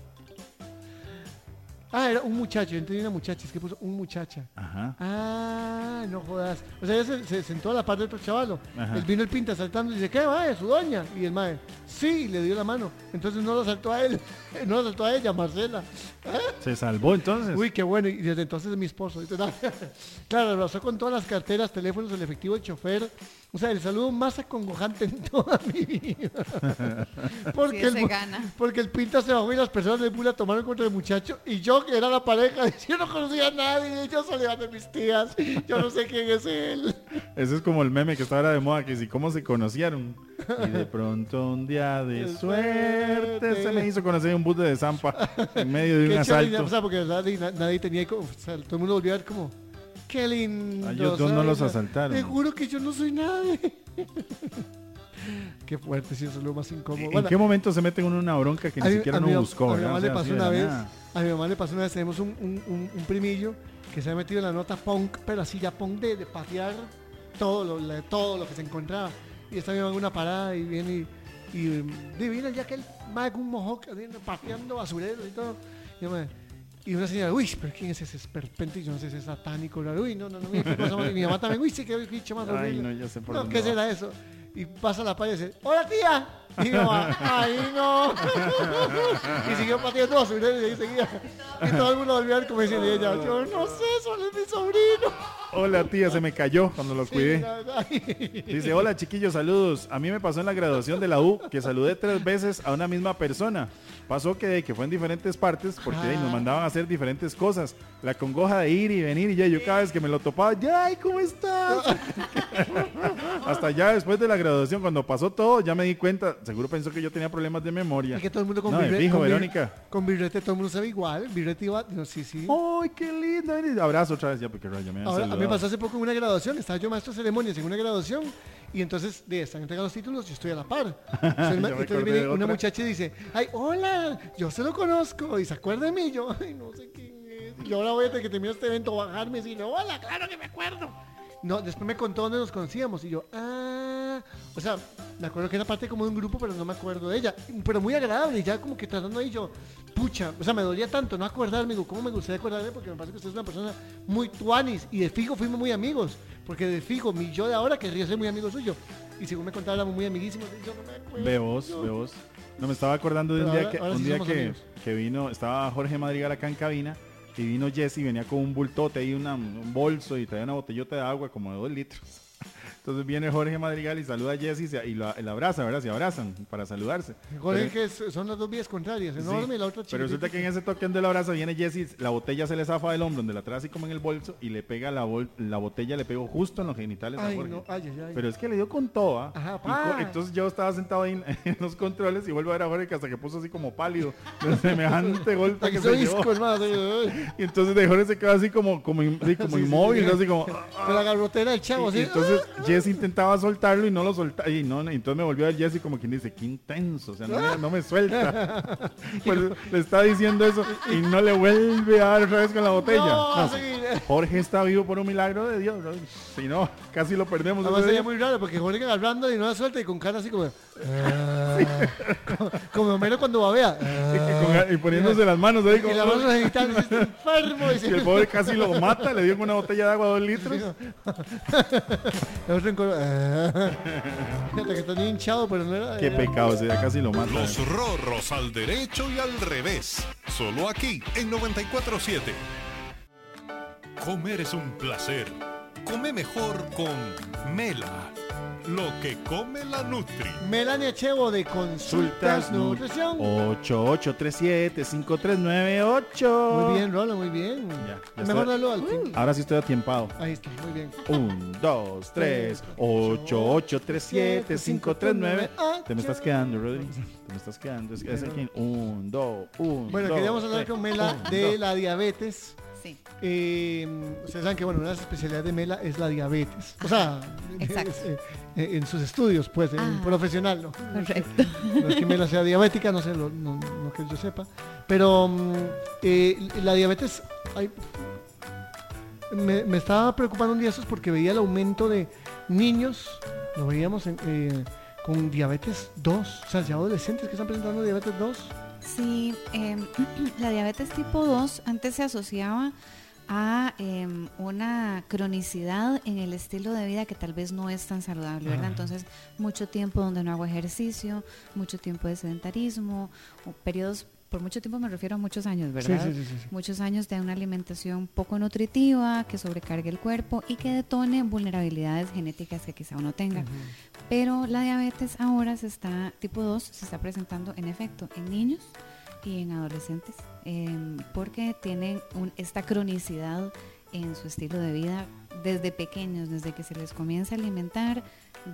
Ah, era un muchacho, yo entendí una muchacha, es que puso un muchacha. Ajá. Ah, no jodas. O sea, ella se, se sentó a la par de otro chavalo. Ajá. Él vino el pinta saltando y dice, ¿qué vaya, su doña? Y el mae, sí, y le dio la mano. Entonces no lo saltó a él, no lo saltó a ella, Marcela. Se salvó entonces. Uy, qué bueno. Y desde entonces es mi esposo. Claro, abrazó con todas las carteras, teléfonos, el efectivo, el chofer. O sea, el saludo más acongojante en toda mi vida. Porque, Sí, el, se mu- gana. porque el pinta se bajó y las personas del bus la tomaron contra el muchacho. Y yo, que era la pareja, yo no conocía a nadie. Yo salía de mis tías. Yo no sé quién es él. Ese es como el meme que está ahora de moda, que si cómo se conocieron. Y de pronto un día de De suerte suerte. se me hizo conocer un bus de Zampa en medio de un Qué chévere, asalto. o sea, porque de verdad na- nadie tenía, como- o sea, todo el mundo volvía a ver como, qué lindo. A ellos dos no ¿sabes? los O sea, asaltaron. Te juro que yo no soy nadie. Qué fuerte, sí, eso es lo más incómodo. ¿En Bueno, qué momento se meten en una bronca que a ni mi- siquiera a mi- no buscó? A mi ¿verdad? mamá O le sea, pasó así de una la vez, nada. a mi mamá le pasó una vez, tenemos un, un, un- un primillo que se había metido en la nota punk, pero así ya punk de, de patear todo lo, la- todo lo que se encontraba. Y estaba mi mamá en una parada y viene y, y, y viene ya que el mae con un mohawk así, pateando basureros y todo. Y, yo me- y una señora, uy, pero ¿quién es ese esperpente? Yo no sé si es satánico. raro. Uy, no, no, no, mira qué cosa más- y mi mamá también, uy, sí, qué bicho más Ay, horrible. no, ya sé por No, dónde ¿qué va. será eso? Y pasa la paya y dice, ¡hola, tía! Y mi mamá, ¡ay, no! Y siguió pateando basureros y ahí seguía. Y todo el mundo volvió a ver como diciendo ella, yo no sé, solo es mi sobrino. Hola tía, se me cayó cuando lo Sí, cuidé. la verdad. Dice, hola chiquillos, saludos. A mí me pasó en la graduación de la U que saludé tres veces a una misma persona. Pasó que, que fue en diferentes partes porque ahí nos mandaban a hacer diferentes cosas. La congoja de ir y venir y ya yo cada vez que me lo topaba, ya, ay, ¿cómo estás? Hasta ya después de la graduación, cuando pasó todo, ya me di cuenta, seguro pensó que yo tenía problemas de memoria. Y que todo el mundo con No, de birrete. fijo, con bir- Verónica. Con birrete todo el mundo sabe igual. Birrete iba, no, sí, sí. ¡Ay, qué lindo! Abrazo otra vez, ya porque ya me habían Ahora, a mí me saludado. pasó hace poco en una graduación, estaba yo maestro de ceremonias en una graduación y entonces de, están entregados los títulos, yo estoy a la par. Entonces, Ya me entonces acordé viene de una otra. muchacha y dice, ay, hola, yo se lo conozco y se acuerda de mí, y yo, ay, no sé quién es. Y yo ahora voy a tener que terminar este evento, bajarme y decirle, hola, claro que me acuerdo. No, después me contó dónde nos conocíamos y yo, ah, o sea, me acuerdo que era parte como de un grupo, pero no me acuerdo de ella. Pero muy agradable, y ya como que tratando ahí yo, pucha, o sea, me dolía tanto no acordarme, digo, ¿cómo me gustaría acordarme? Porque me parece que usted es una persona muy tuanis, y de fijo fuimos muy amigos, porque de fijo, mi yo de ahora querría ser muy amigo suyo. Y según me contaba, éramos muy amiguísimos, y yo no me acuerdo. Ve vos, Yo- ve vos. No, me estaba acordando de un Pero día, ahora- que, ahora un sí día somos que, amigos. que vino, estaba Jorge Madrigal acá en cabina, y vino Jesse, venía con un bultote ahí, una- un bolso, y traía una botellota de agua como de dos litros. Entonces viene Jorge Madrigal y saluda a Jesse y, se- y lo, la abraza, ¿verdad? Se abrazan para saludarse. Jorge, Pero- que es- son las dos vías contrarias, Sí, enorme y la otra pero resulta chiquitita. que en ese toque donde lo abraza viene Jesse, la botella se le zafa del hombro, donde la trae así como en el bolso y le pega la, bol- la botella, le pegó justo en los genitales a Ay, Jorge. no, ay, ay, ay. Pero es que le dio con todo, ¿ah? Ajá, Y pa. co- entonces yo estaba sentado ahí en, en los controles y vuelvo a ver a Jorge que hasta que puso así como pálido de semejante golpe Aquí que soy se llevó. isco, hermano, soy- ay. Y entonces de Jorge se quedó así como, como, in- así como Sí, sí, inmóvil, sí. así como... Con la garrotera del chavo, Y, y así. entonces Jesse intentaba soltarlo y no lo soltaba. Y, no, y entonces me volvió a ver Jesse como quien dice, qué intenso, o sea, no, me- no me suelta. Pues le está diciendo eso y no le vuelve a dar otra vez con la botella. No, No, sí. Jorge está vivo por un milagro de Dios, ¿no? Si no, casi lo perdemos. Además ese sería día. muy raro porque Jorge agarrando y no la suelta y con cara así como... ah, como, como Homero cuando babea. Y, que con- y poniéndose las manos ahí Y como... la mano genital está enfermo. Y el pobre casi lo mata, le dio con una botella de agua dos litros. Es es rencor. Ah. Fíjate que está bien hinchado, pero no era. Qué era- pecado, se ya casi lo mata. Los rorros al derecho y al revés. Solo aquí en noventa y cuatro punto siete. Comer es un placer. Come mejor con Mela. Lo que come la Nutri. Melania Chevo de Consultas Nutrición. ocho ocho tres siete cinco tres nueve ocho. Muy bien, Rolo, muy bien. Ya, ya Mejor está. dalo al tiempo. Ahora sí estoy atiempado. Ahí está, muy bien. Un, dos, tres, ocho, ocho, tres, siete, cinco, tres, nueve. Te me estás quedando, Rodri. Te me estás quedando. Es, es aquí. Un, dos, un. Bueno, dos, queríamos hablar tres. con Mela Un, de dos. la diabetes. Sí. Eh, ustedes saben que bueno, una de las especialidades de Mela es la diabetes. O sea, Exacto. es, eh, eh, en sus estudios, pues, en Ah. profesional, ¿no? Correcto. No es que Mela sea diabética, no sé, lo, no, no que yo sepa. Pero mm, eh, la diabetes, hay- me, me estaba preocupando un día eso porque veía el aumento de niños, lo veíamos en, eh, con diabetes dos, o sea, ya adolescentes que están presentando diabetes dos. Sí, em, la diabetes tipo dos antes se asociaba a em, una cronicidad en el estilo de vida que tal vez no es tan saludable, ¿verdad? Ah. Entonces, mucho tiempo donde no hago ejercicio, mucho tiempo de sedentarismo, o periodos, por mucho tiempo me refiero a muchos años, ¿verdad? Sí, sí, sí, sí, sí. Muchos años de una alimentación poco nutritiva, que sobrecargue el cuerpo y que detone vulnerabilidades genéticas que quizá uno tenga. Pero la diabetes ahora se está, tipo dos, se está presentando en efecto en niños y en adolescentes, em, porque tienen un- esta cronicidad en su estilo de vida desde pequeños, desde que se les comienza a alimentar,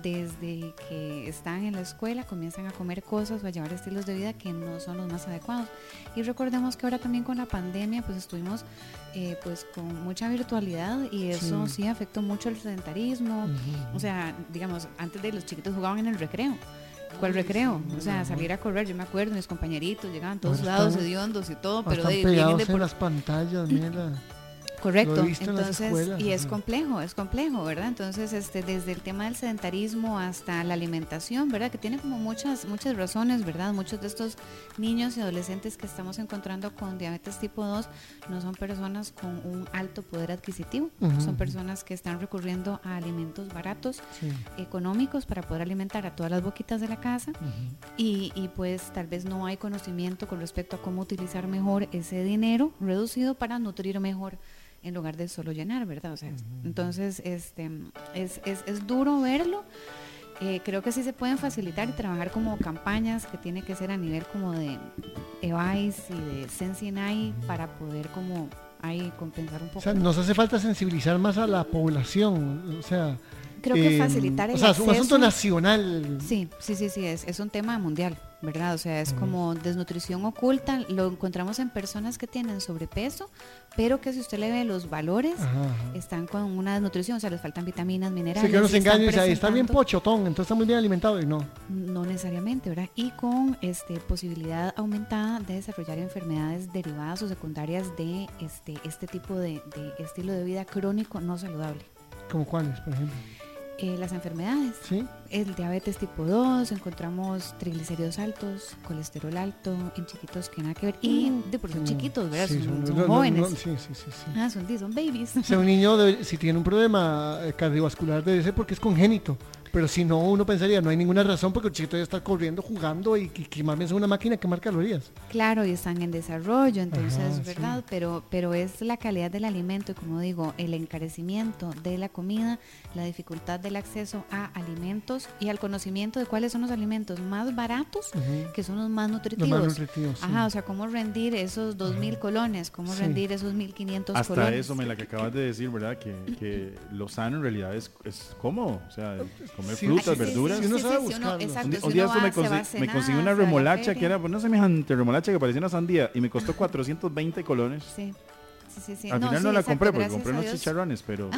desde que están en la escuela, comienzan a comer cosas o a llevar estilos de vida que no son los más adecuados. Y recordemos que ahora también con la pandemia pues estuvimos eh, pues con mucha virtualidad y eso Sí. sí, afectó mucho el sedentarismo. O sea, digamos, antes de los chiquitos jugaban en el recreo. ¿Cuál recreo? O sea, salir a correr, yo me acuerdo, mis compañeritos llegaban todos Ahora sudados, están- hediondos y todo, Ahora pero están de, vienen pegados de en por- las pantallas, Mela. Correcto, Lo he visto en las entonces, escuelas, y es ajá. complejo, es complejo, ¿verdad? Entonces, este, desde el tema del sedentarismo hasta la alimentación, ¿verdad? Que tiene como muchas, muchas razones, ¿verdad? Muchos de estos niños y adolescentes que estamos encontrando con diabetes tipo dos no son personas con un alto poder adquisitivo, Ujú, son ujú. personas que están recurriendo a alimentos baratos, Sí. económicos para poder alimentar a todas las boquitas de la casa Ujú. y, y pues tal vez no hay conocimiento con respecto a cómo utilizar mejor ese dinero reducido para nutrir mejor en lugar de solo llenar, ¿verdad? O sea, entonces este es, es, es duro verlo. Eh, creo que sí se pueden facilitar y trabajar como campañas que tiene que ser a nivel como de E V A I S y de Sensinai para poder como ahí compensar un poco. O sea, nos hace falta sensibilizar más a la población, o sea... Creo que eh, facilitar el O sea, es un acceso- asunto nacional. Sí, sí, sí, sí, es, es un tema mundial, ¿verdad? O sea, es como desnutrición oculta, lo encontramos en personas que tienen sobrepeso, pero que si usted le ve los valores, Ajá, ajá. están con una desnutrición, o sea, les faltan vitaminas, minerales. Sí, que uno se y están engaña y dice, "Ay, está bien presentando- pochotón, entonces está muy bien alimentado", y no. No necesariamente, ¿verdad? Y con este posibilidad aumentada de desarrollar enfermedades derivadas o secundarias de este, este tipo de, de estilo de vida crónico no saludable. ¿Como cuáles, por ejemplo? Eh, las enfermedades. ¿Sí? El diabetes tipo dos, encontramos triglicéridos altos, colesterol alto en chiquitos que nada que ver. Y de por son chiquitos, ¿verdad? Sí, son, son no, no, jóvenes. no, sí, sí, sí, sí. Ah, son, son babies. O sea, un niño, debe- si tiene un problema eh, cardiovascular, debe ser porque es congénito. Pero si no, uno pensaría, no hay ninguna razón porque el chiquito ya está corriendo, jugando y que, que más bien es una máquina que marca calorías. Claro, y están en desarrollo, entonces, Ajá, sí. ¿verdad? Pero, pero es la calidad del alimento y como digo, el encarecimiento de la comida, la dificultad del acceso a alimentos y al conocimiento de cuáles son los alimentos más baratos, Ujú. que son los más nutritivos. Los más nutritivos, sí. Ajá, o sea, cómo rendir esos dos mil colones, cómo Sí. rendir esos mil quinientos Hasta colones. eso, me la que acabas de decir, ¿verdad? Que, que lo sano en realidad es, es cómodo. O sea, comer Sí, frutas, Ay, sí, sí, verduras. Si uno sí, sabe sí, si uno- buscarlo. exacto, Un, di- si un día uno esto me, va, se va a consi- me cenar, conseguí una se va a la remolacha feria. que era, pues, una semejante remolacha que parecía una sandía y me costó cuatrocientos veinte colones. Sí, sí, sí, sí. Al final sí, no la exacto, compré porque gracias compré a unos Dios. chicharrones, pero...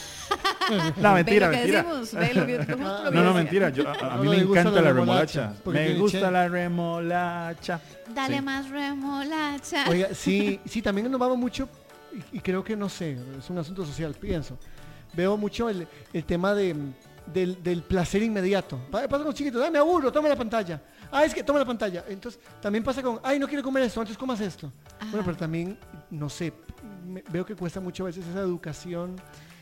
no, mentira, Ve lo que mentira. decimos, ve lo que- ¿cómo No, lo no, vieron? mentira. Yo, a, a No mí le me gusta encanta la la remolacha, remolacha. porque Me tiene gusta che. la remolacha. Dale Sí. más remolacha. Oiga, sí, sí, también nos vamos mucho, y, y creo que no sé, es un asunto social, pienso. Veo mucho el, el tema de, del, del placer inmediato. Pa- Pasa con los chiquitos, ah, me aburro, toma la pantalla. Ah, es que toma la pantalla. Entonces, también pasa con, ay, no quiero comer esto, entonces comas esto. Ajá. Bueno, pero también, no sé, me- veo que cuesta mucho a veces esa educación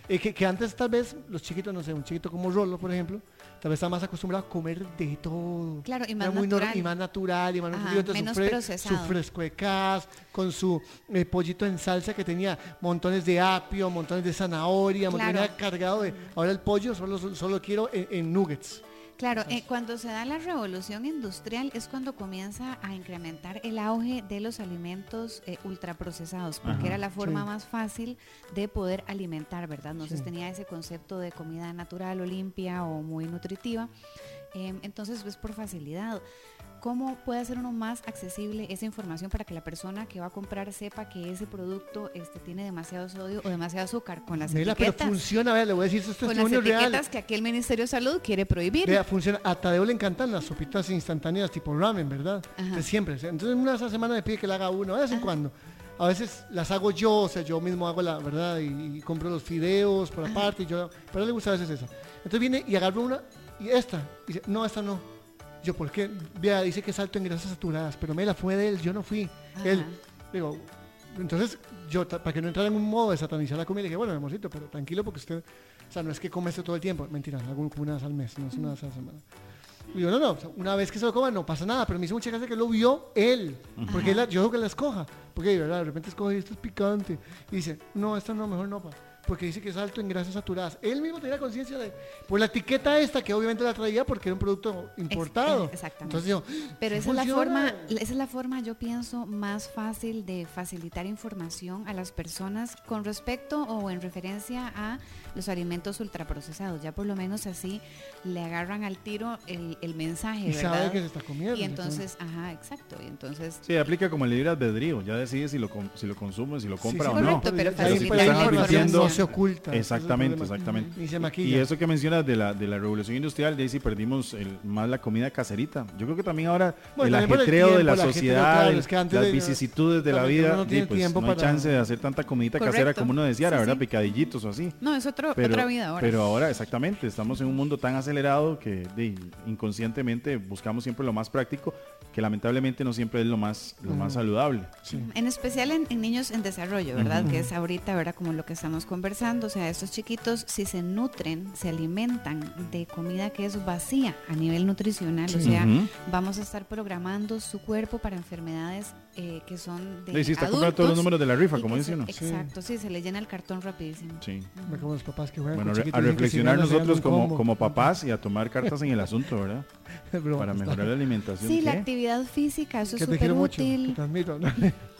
Eh, que, que antes tal vez los chiquitos, no sé, un chiquito como Rolo, por ejemplo, tal vez está más acostumbrado a comer de todo. Claro, y más Era muy nor- natural. y más natural, y más Ajá, nutritivo. Entonces, menos su, fre- procesado. su fresco de cas, con su eh, pollito en salsa que tenía montones de apio, montones de zanahoria, Claro. montones de cargado de... Ahora el pollo solo, solo quiero en, en nuggets. Claro, eh, cuando se da la revolución industrial es cuando comienza a incrementar el auge de los alimentos eh, ultraprocesados, porque Ajá, era la forma sí. más fácil de poder alimentar, ¿verdad? No se Sí. tenía ese concepto de comida natural o limpia o muy nutritiva. Eh, entonces, es por facilidad. ¿Cómo puede hacer uno más accesible esa información para que la persona que va a comprar sepa que ese producto este, tiene demasiado sodio o demasiado azúcar con las Mira, pero etiquetas? funciona, vea, le voy a decir, esto es Con las testimonio real. etiquetas que aquí el Ministerio de Salud quiere prohibir. Vea, funciona. A Tadeo le encantan las sopitas instantáneas tipo ramen, ¿verdad? Ajá. De siempre. Entonces, una vez a la semana me pide que la haga uno, de vez en cuando. A veces las hago yo, o sea, yo mismo hago la verdad y, y compro los fideos por aparte. Y yo, pero a él le gusta a veces esa. Entonces viene y agarro una y esta. Y dice, no, esta no. Yo, ¿por qué? Vea, dice que es alto en grasas saturadas, pero me la fue de él, yo no fui. Ajá. Él, digo, entonces yo, ta- para que no entrara en un modo de satanizar la comida, le dije, bueno, mi amorcito, pero tranquilo porque usted, o sea, no es que come esto todo el tiempo. Mentira, hago como una vez al mes, no es una vez a la semana. Y yo, no, no, o sea, una vez que se lo coma no pasa nada, pero me hizo mucha gracia que lo vio él, porque él, la- yo creo que la escoja, porque ¿verdad? De repente escoge, esto es picante, y dice, no, esta no, mejor no, pa, porque dice que es alto en grasas saturadas. Él mismo tenía conciencia de, por la etiqueta esta, que obviamente la traía porque era un producto importado. eh, exactamente. Entonces yo, Pero sí esa es la funciona. forma, esa es la forma, yo pienso, más fácil de facilitar información a las personas con respecto o en referencia a los alimentos ultraprocesados. Ya por lo menos así le agarran al tiro el, el mensaje, Y ¿verdad? sabe que se está comiendo. Y entonces, ajá, exacto. Y entonces, Sí, aplica como el libre albedrío. Ya decide si lo, com- si lo consume, si lo compra sí, o no. correcto, pero ya- ya facilitar ahí la la información información. no se oculta. Exactamente, ese es el problema. exactamente. Y se Y maquilla. eso que mencionas de la, de la revolución industrial, de ahí sí perdimos el- más la comida caserita. Yo creo que también ahora Bueno, el también por el ajetreo de tiempo, la el ajetreo, sociedad, claro, el- es que antes las de- vicisitudes de la también vida, uno no tiene di, pues, tiempo no hay para- chance de hacer tanta comidita casera Correcto. como uno deseara, Sí, ¿verdad? sí. Picadillitos o así. no, es otro, Pero, otra vida ahora. pero ahora, exactamente, estamos en un mundo tan acelerado que di, inconscientemente buscamos siempre lo más práctico, que lamentablemente no siempre es lo más, lo más saludable. En especial en, en niños en desarrollo, ¿verdad? Que es ahorita, ¿verdad? Como lo que estamos conversando. O sea, estos chiquitos, si se nutren, se alimentan de comida que es vacía a nivel nutricional, o sea, Ujú. vamos a estar programando su cuerpo para enfermedades eh, que son de Sí, sí, está adultos. comprando todos los números de la rifa, y como que dice se- uno. Exacto, sí, se le llena el cartón rapidísimo. Sí. Me como los papás que juegan Bueno, con re- chiquitos a dicen que si reflexionar no, no se dan nosotros un como, combo. como papás y a tomar cartas en el asunto, ¿verdad? Bro, Para está- mejorar la alimentación. Sí, la ¿qué? actividad física, eso es que te súper quiero mucho, útil. que te admiro, ¿no?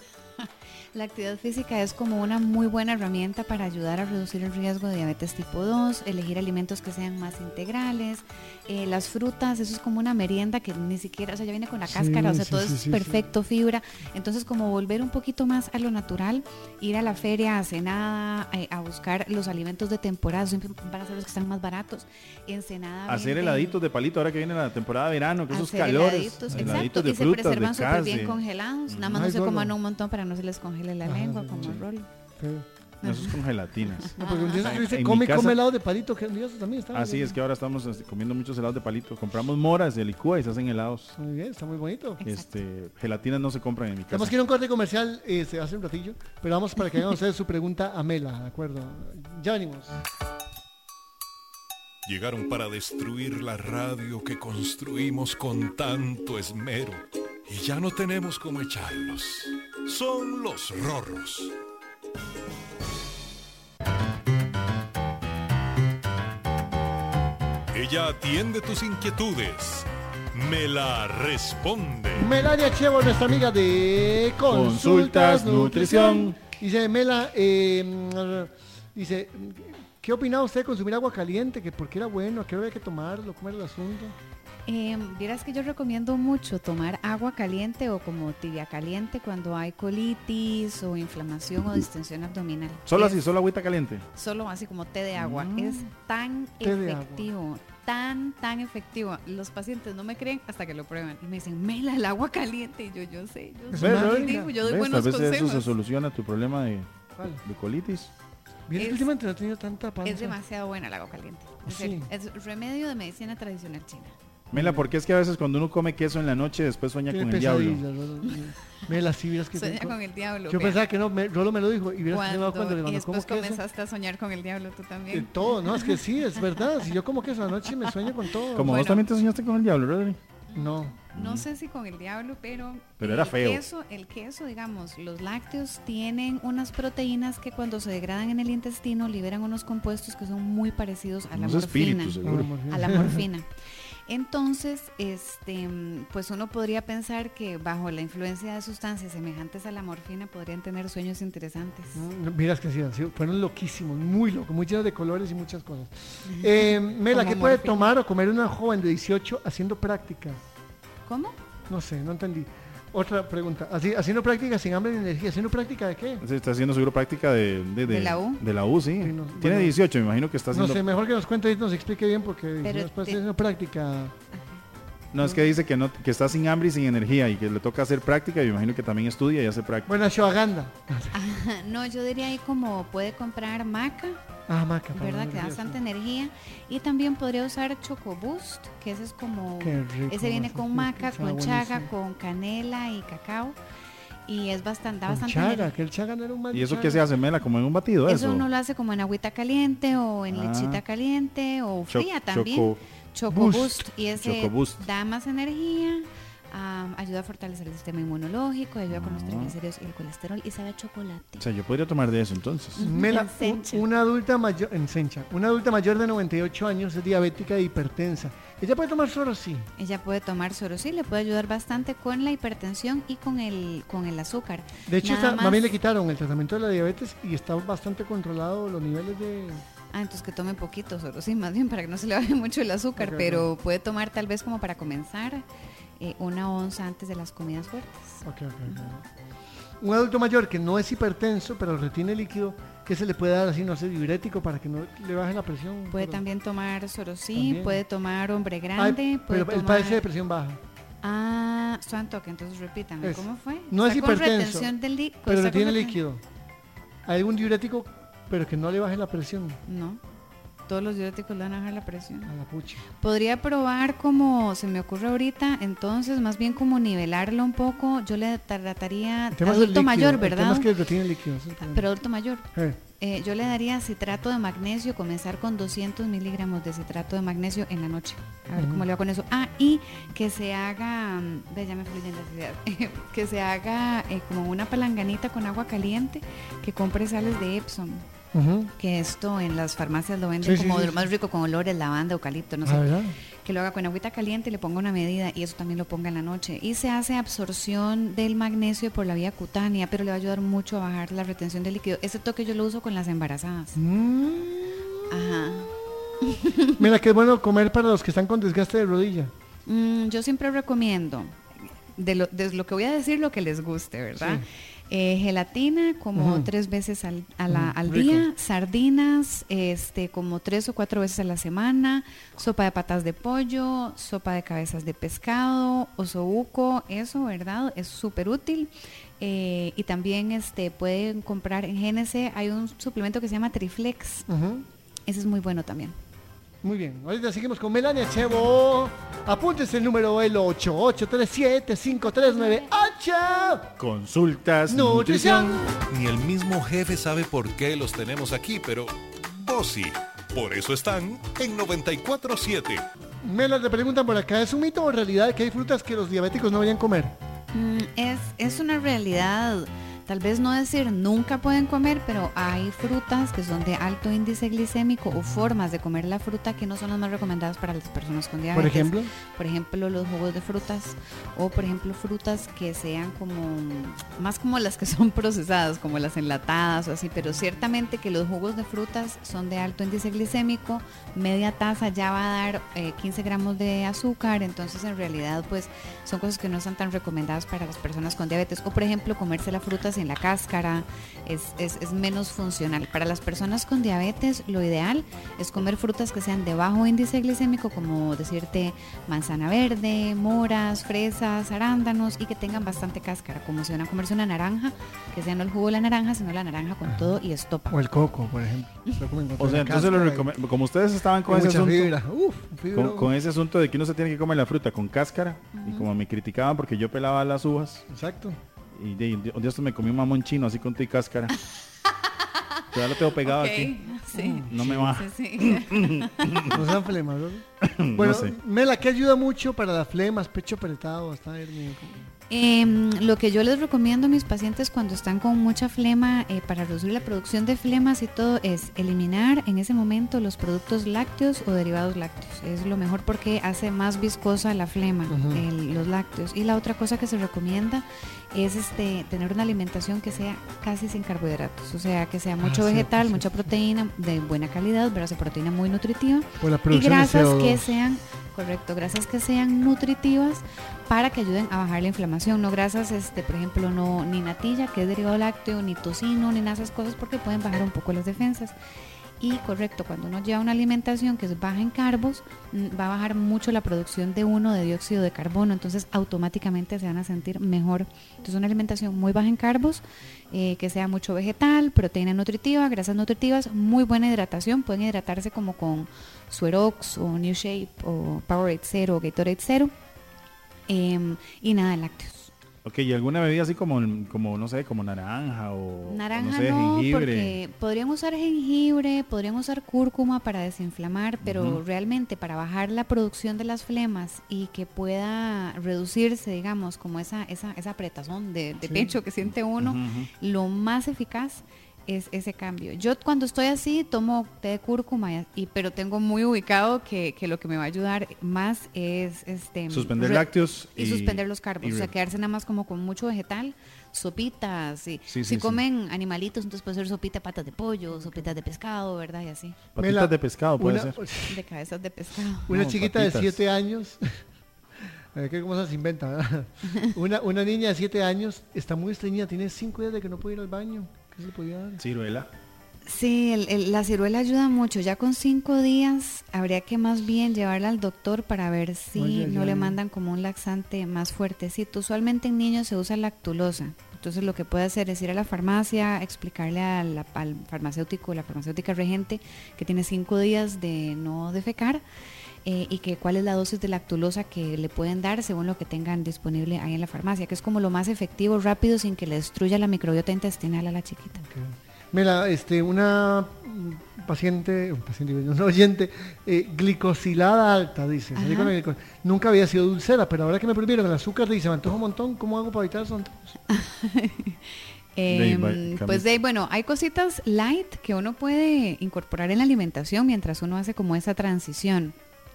La actividad física es como una muy buena herramienta para ayudar a reducir el riesgo de diabetes tipo dos, elegir alimentos que sean más integrales, eh, las frutas, eso es como una merienda que ni siquiera, o sea, ya viene con la Sí, cáscara, o sea, sí, todo sí, es sí, perfecto, fibra. Entonces, como volver un poquito más a lo natural, ir a la feria, a Ensenada, eh, a buscar los alimentos de temporada, siempre van a ser los que están más baratos. Ensenada Hacer vende- heladitos de palito ahora que viene la temporada de verano, que esos hacer calores. heladitos, exacto, heladitos de y se frutas, de preservan súper bien casi. congelados, nada más Ay, no se Lolo. coman un montón para no se les congele la Ajá, lengua sí, como sí. el rol. Sí. Esos con gelatinas. No, porque un día Ah, se dice, en mi come y casa- come helado de palito, que un día eso también está Así bien. es que ahora estamos este, comiendo muchos helados de palito. Compramos moras, se licúa y se hacen helados. Muy bien, está muy bonito. Exacto. Este, gelatinas no se compran en mi casa. Tenemos que ir a un corte comercial eh, se hace un ratillo, pero vamos para que hagan ustedes su pregunta a Mela, ¿de acuerdo? Ya venimos. Llegaron para destruir la radio que construimos con tanto esmero. Y ya no tenemos cómo echarlos. Son los rorros. Ella atiende tus inquietudes. Me la responde. Melania Chevo, nuestra amiga de Consultas Consultas, Nutrición. Nutrición. Dice, Mela, eh, dice, ¿qué opinaba usted de consumir agua caliente? Que porque era bueno, que había que tomarlo, cómo era el asunto. Eh, vieras que yo recomiendo mucho tomar agua caliente o como tibia caliente cuando hay colitis o inflamación o distensión abdominal. Solo Es así, solo agüita caliente. Solo así como té de agua. Mm. Es tan Té de agua. efectivo, tan, tan efectivo. Los pacientes no me creen hasta que lo prueban. Y me dicen, Mela, el agua caliente. Y yo, yo sé, yo Es sé. una Yo rica. digo, yo doy ¿Ves? buenos Tal vez eso se consejos. soluciona tu problema de, ¿Cuál? de colitis. Mira, Es- que últimamente no he tenido tanta panza. Es demasiado buena el agua caliente. En Sí. serio. Es remedio de medicina tradicional china. Mela, porque es que a veces cuando uno come queso en la noche después sueña Tiene con el diablo. pesadillas, ¿no? Mela, sí, vieras que... Sueña con el diablo. Yo vea. pensaba que no, me, Rolo me lo dijo. Y vieras que Cuando, cuando le y mandó después como queso. comenzaste a soñar con el diablo tú De también. todo, no, es que sí, es verdad. Si yo como queso anoche me sueño con todo. Como Bueno. vos también te soñaste con el diablo, Rodri. No. No sé si con el diablo, pero, Pero el era feo. Queso, el queso, digamos, los lácteos tienen unas proteínas que cuando se degradan en el intestino liberan unos compuestos que son muy parecidos a la Unos morfina. espíritus, seguro. A la morfina. Entonces, este, pues uno podría pensar que bajo la influencia de sustancias semejantes a la morfina podrían tener sueños interesantes. No, miras que sí, sí, fueron loquísimos, muy locos, muy llenos de colores y muchas cosas. Eh, Mela, Como ¿qué puede morfina. tomar o comer una joven de dieciocho haciendo práctica? ¿Cómo? No sé, no entendí. Otra pregunta. Así, haciendo práctica sin hambre ni energía. ¿Haciendo práctica de qué? Se está haciendo seguro práctica de, de, De la U. De la U, sí. Sí, no, Tiene bueno. dieciocho, me imagino que está No haciendo... sé, mejor que nos cuente y nos explique bien porque Pero después te- haciendo práctica. No, es que dice que no que está sin hambre y sin energía y que le toca hacer práctica y me imagino que también estudia y hace práctica. Buena ashwagandha. Ajá, no, yo diría ahí como puede comprar maca, Ah, maca. para ¿verdad? la Que da energía, bastante sí. energía. Y también podría usar Choco Boost, que ese es como... Qué rico, ese viene bastante con rico, maca, está con chaga, buenísimo. con canela y cacao. Y es bastante, da Con bastante chaga, energía. que el chaga no era un mal ¿Y eso chaga. qué se hace, Mela? ¿Como en un batido eso? Eso uno lo hace como en agüita caliente o en Ah. lechita caliente o Cho- fría también. Choco- Choco Boost. Boost. Y ese Choco Boost. da más energía, am, ayuda a fortalecer el sistema inmunológico, ayuda con los Ah. triglicéridos y el colesterol y sabe a chocolate. O sea, yo podría tomar de eso entonces. Ujú. Mela, En Sencha. un- una adulta mayor, en Sencha, una adulta mayor de noventa y ocho años es diabética e hipertensa. ¿Ella puede tomar solo sí? Ella puede tomar Sorosil, le puede ayudar bastante con la hipertensión y con el con el azúcar. De hecho, Nada está- más- también le quitaron el tratamiento de la diabetes y está bastante controlado los niveles de... Ah, entonces que tome poquito Sorosil, más bien para que no se le baje mucho el azúcar, Ok, pero puede tomar tal vez como para comenzar eh, una onza antes de las comidas fuertes. Ok, ok, ok. Un adulto mayor que no es hipertenso, pero retiene líquido, ¿qué se le puede dar así, no sé, diurético para que no le baje la presión? Puede Pero- también tomar Sorosil, También. puede tomar Hombre Ay, Grande, puede pero él tomar... padece de presión baja, Ah, santo, que entonces repítame, Es- ¿cómo fue? no es Está con hipertenso, retención del líquido. pero está con retiene reten- líquido. ¿Hay algún diurético, pero que no le baje la presión? No, todos los diuréticos le van a bajar la presión. A la pucha. Podría probar como se me ocurre ahorita, entonces más bien como nivelarlo un poco. Yo le trataría El tema es el adulto líquido, mayor, el tema ¿verdad? es que retiene líquido. ese es el Ah, problema. Pero adulto mayor. Eh, Eh, yo le daría citrato de magnesio, comenzar con doscientos miligramos de citrato de magnesio en la noche. A ver Ujú. cómo le va con eso. Ah, y que se haga, mm, ve, ya me fluyen las ideas, que se haga eh, como una palanganita con agua caliente, que compre sales de Epsom, ujú. que esto en las farmacias lo venden Sí, sí, como sí, de lo sí. más rico, con olores, lavanda, eucalipto, no sé. Ah, ¿verdad? Que lo haga con agüita caliente y le ponga una medida y eso también lo ponga en la noche. Y se hace absorción del magnesio por la vía cutánea, pero le va a ayudar mucho a bajar la retención de líquido. Ese toque yo lo uso con las embarazadas. Mm. Ajá. Mira, que es bueno comer para los que están con desgaste de rodilla. Mm, yo siempre recomiendo, de lo, de lo que voy a decir, lo que les guste, ¿verdad? Sí. Eh, gelatina como Ujú. tres veces al, a la- Mm, al rico. día, sardinas este como tres o cuatro veces a la semana, sopa de patas de pollo, sopa de cabezas de pescado, osobuco, eso, ¿verdad? Es súper útil. Eh, y también este pueden comprar en G N C, hay un suplemento que se llama Triflex, Ujú. ese es muy bueno también. Muy bien, ahorita seguimos con Melania Chevo. Apúntese el número el ocho ocho tres siete cinco tres nueve ocho. Consultas, Nutrición. nutrición. Ni el mismo jefe sabe por qué los tenemos aquí, pero vos sí. Por eso están en noventa y cuatro siete. Mela, te preguntan por acá, ¿es un mito o realidad que hay frutas que los diabéticos no deberían comer? Mm, es, es una realidad, tal vez no decir nunca pueden comer, pero hay frutas que son de alto índice glicémico o formas de comer la fruta que no son las más recomendadas para las personas con diabetes. Por ejemplo, Por ejemplo, los jugos de frutas o por ejemplo frutas que sean como más como las que son procesadas, como las enlatadas o así, pero ciertamente que los jugos de frutas son de alto índice glicémico, media taza ya va a dar eh, quince gramos de azúcar, entonces en realidad pues son cosas que no están tan recomendadas para las personas con diabetes. O por ejemplo comerse la fruta sin la cáscara es, es, es menos funcional. Para las personas con diabetes lo ideal es comer frutas que sean de bajo índice glicémico, como decirte manzana verde, moras, fresas, arándanos, y que tengan bastante cáscara, como si van a comerse una naranja, que sea no el jugo de la naranja, sino la naranja con todo y estopa. o el coco, por ejemplo. Lo comen con O toda sea, la entonces lo cáscara y- recome- como ustedes estaban con y ese mucha asunto, fibra. Uf, fibra. con, con ese asunto de que uno se tiene que comer la fruta con cáscara, y como me criticaban porque yo pelaba las uvas, Exacto. y de, de- un día hasta me comí un mamón chino así con tu y cáscara. Ya lo tengo pegado Ok, aquí. sí. No me baja. Sí, sí. No sean flemas, ¿no? Bueno, No sé. Mela, ¿qué ayuda mucho para las flemas, pecho apretado, hasta hernia? Em, lo que yo les recomiendo a mis pacientes cuando están con mucha flema, eh, para reducir la producción de flemas y todo, es eliminar en ese momento los productos lácteos o derivados lácteos. Es lo mejor porque hace más viscosa la flema, Ujú. el- los lácteos. Y la otra cosa que se recomienda es este tener una alimentación que sea casi sin carbohidratos, o sea, que sea mucho Ah, cierto, vegetal, cierto. mucha proteína de buena calidad, ¿verdad? Esa proteína muy nutritiva. Por la Y producción de grasas C O dos. que sean, correcto, grasas que sean nutritivas para que ayuden a bajar la inflamación. No grasas, este, por ejemplo, no ni natilla, que es derivado lácteo, ni tocino, ni nada de esas cosas, porque pueden bajar un poco las defensas. Y correcto, cuando uno lleva una alimentación que es baja en carbos, mm, va a bajar mucho la producción de uno de dióxido de carbono, entonces automáticamente se van a sentir mejor. Entonces una alimentación muy baja en carbos, eh, que sea mucho vegetal, proteína nutritiva, grasas nutritivas, muy buena hidratación, pueden hidratarse como con Suerox o New Shape o Powerade Zero o Gatorade Zero, em, y nada de lácteos. Ok, ¿y alguna bebida así como, como no sé, como naranja o Naranja no sé, no, jengibre? porque podrían usar jengibre, podrían usar cúrcuma para desinflamar, pero Ujú. realmente para bajar la producción de las flemas y que pueda reducirse, digamos, como esa esa, esa apretazón de, de Sí. pecho que siente uno, Ujú, ujú. lo más eficaz es ese cambio. Yo cuando estoy así tomo té de cúrcuma, y, y- pero tengo muy ubicado que, que lo que me va a ayudar más es este Suspender re- lácteos y, y- suspender los carbos, y o sea, re- quedarse nada más como con mucho vegetal, sopitas, y Sí, si sí, sí. comen animalitos, entonces puede ser sopita de patas de pollo, sopitas de pescado, ¿verdad? Y así, Patitas Mela, de pescado puede Una, ser. de cabezas de pescado. una No, chiquita patitas. de siete años. A ver qué cómo se inventa, ¿verdad? Una, una niña de siete años está muy estreñida, tiene cinco días de que no puede ir al baño. ¿Qué se le podía dar? Ciruela. Sí, el- el- la ciruela ayuda mucho. Ya con cinco días habría que más bien llevarla al doctor para ver si Ay, ay, no le ay. mandan como un laxante más fuertecito. Usualmente en niños se usa lactulosa. Entonces lo que puede hacer es ir a la farmacia, explicarle a la- al farmacéutico, la farmacéutica regente, que tiene cinco días de no defecar, eh, y que cuál es la dosis de lactulosa que le pueden dar según lo que tengan disponible ahí en la farmacia, que es como lo más efectivo, rápido, sin que le destruya la microbiota intestinal a la chiquita. Mira, este, una mm, paciente, un paciente, una oyente, eh, glicosilada alta, dice. salí Ajá. con la glico- Nunca había sido dulcera, pero ahora que me prohibieron el azúcar, dice, me antoja un montón, ¿cómo hago para evitar esos antojos? Em, va- cambia. pues de ahí, bueno, hay cositas light que uno puede incorporar en la alimentación mientras uno hace como esa transición.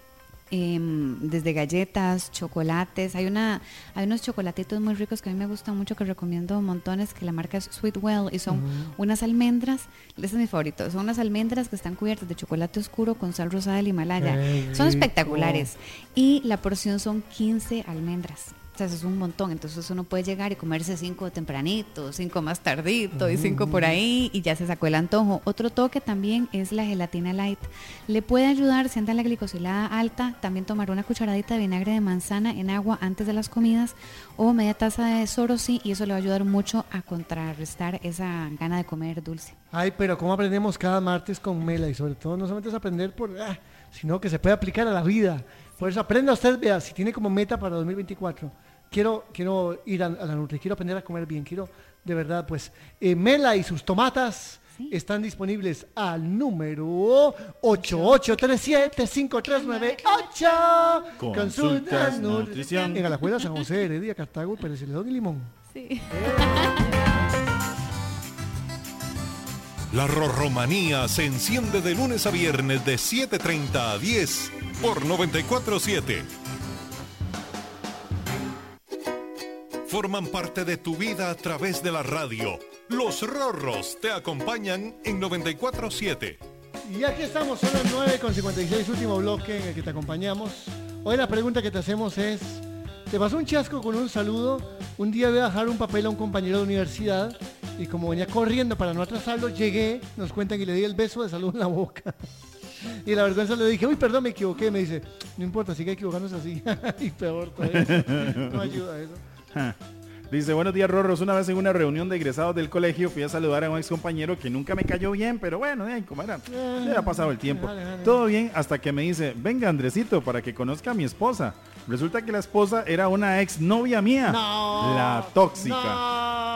Em, desde galletas, chocolates, hay una, hay unos chocolatitos muy ricos que a mí me gustan mucho, que recomiendo montones, que la marca es Sweetwell, y son unas almendras, ese es mi favorito, son unas almendras que están cubiertas de chocolate oscuro con sal rosada del Himalaya, Qué son rico. espectaculares, y la porción son quince almendras. O sea, eso es un montón, entonces uno puede llegar y comerse cinco tempranito, cinco más tardito y cinco por ahí, y ya se sacó el antojo. Otro toque también es la gelatina light. Le puede ayudar, si anda la glicosilada alta, también tomar una cucharadita de vinagre de manzana en agua antes de las comidas, o media taza de Sorosí, y eso le va a ayudar mucho a contrarrestar esa gana de comer dulce. Ay, pero ¿cómo aprendemos cada martes con Mela? Y sobre todo, no solamente es aprender por, ah, sino que se puede aplicar a la vida. Por eso aprenda usted, vea, si tiene como meta para dos mil veinticuatro, quiero, quiero ir a, a la Nutri, quiero aprender a comer bien, quiero, de verdad, pues, eh, Mela y sus tomatas Sí. están disponibles al número ocho ocho tres siete, cinco tres nueve ocho. Consultas, nutrición. En Alajuela, San José, Heredia, Cartago, Pérez Celedón y Limón. Sí. La Rorromanía se enciende de lunes a viernes de siete treinta a diez por noventa y cuatro siete. Forman parte de tu vida a través de la radio. Los Rorros te acompañan en noventa y cuatro siete. Y aquí estamos, son las nueve con cincuenta y seis, último bloque en el que te acompañamos. Hoy la pregunta que te hacemos es, ¿te pasó un chasco con un saludo? Un día voy a dejar un papel a un compañero de universidad y como venía corriendo para no atrasarlo, llegué, nos cuentan, y le di el beso de saludo en la boca. Y la vergüenza le dije, uy, perdón, me equivoqué. Me dice, no importa, sigue equivocándose así. Y peor todavía. No ayuda eso. Dice, buenos días, Rorros. Una vez en una reunión de egresados del colegio fui a saludar a un ex compañero que nunca me cayó bien, pero bueno, eh, como era, le ha pasado el tiempo. Dale, dale. Todo bien hasta que me dice, venga, Andresito, para que conozca a mi esposa. Resulta que la esposa era una ex novia mía. No. La tóxica. No.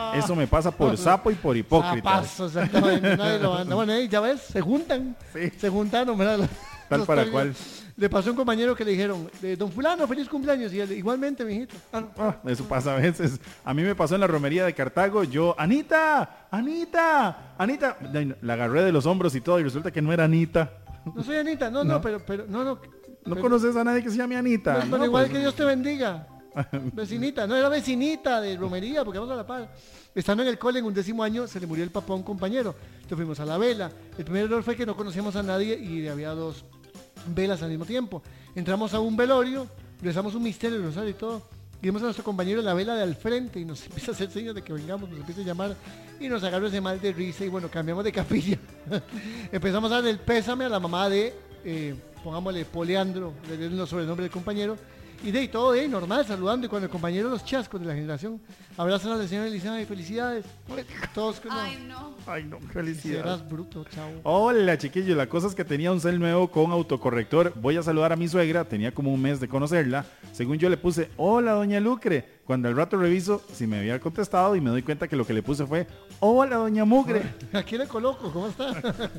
Eso me pasa por sapo y por hipócrita. Zapazo, exactamente. Nadie lo anda. Bueno, ahí ya ves, se juntan. Sí. Se juntaron, ¿verdad? Los- Tal los para tollos. cual. Le pasó a un compañero que le dijeron, eh, don fulano, feliz cumpleaños. Y él, igualmente, mijito. Ah, no. Ah, eso pasa a veces. A mí me pasó en la romería de Cartago. Yo, Anita, Anita, Anita. La agarré de los hombros y todo y resulta que no era Anita. No soy Anita. No, no, No. pero, pero, no, no. No pero- conoces a nadie que se llame Anita. Pero, pero No, igual pues, que Dios te bendiga. Vecinita, no era vecinita de romería, porque vamos a la par. Estando en el cole en un décimo año, se le murió el papá a un compañero. Entonces fuimos a la vela. El primer error fue que no conocíamos a nadie y había dos velas al mismo tiempo. Entramos a un velorio, rezamos un misterio, el rosario y todo. Y vimos a nuestro compañero en la vela de al frente y nos empieza a hacer señas de que vengamos, nos empieza a llamar y nos agarró ese mal de risa y bueno, cambiamos de capilla. Empezamos a darle el pésame a la mamá de, eh, pongámosle, Poliandro, le dieron los sobrenombres del compañero. Y de ahí todo de ahí, normal, saludando. Y cuando el compañero los chascos de la generación abrazan a la señora y le dicen, ay, felicidades. Todos como, Ay, no. Ay, no, serás felicidades. bruto, chavo. Hola, chiquillos. La cosa es que tenía un cel nuevo con autocorrector. Voy a saludar a mi suegra. Tenía como un mes de conocerla. Según yo le puse, hola, doña Lucre. Cuando al rato reviso si me había contestado y me doy cuenta que lo que le puse fue, hola, doña Mugre. Aquí le coloco, ¿cómo está?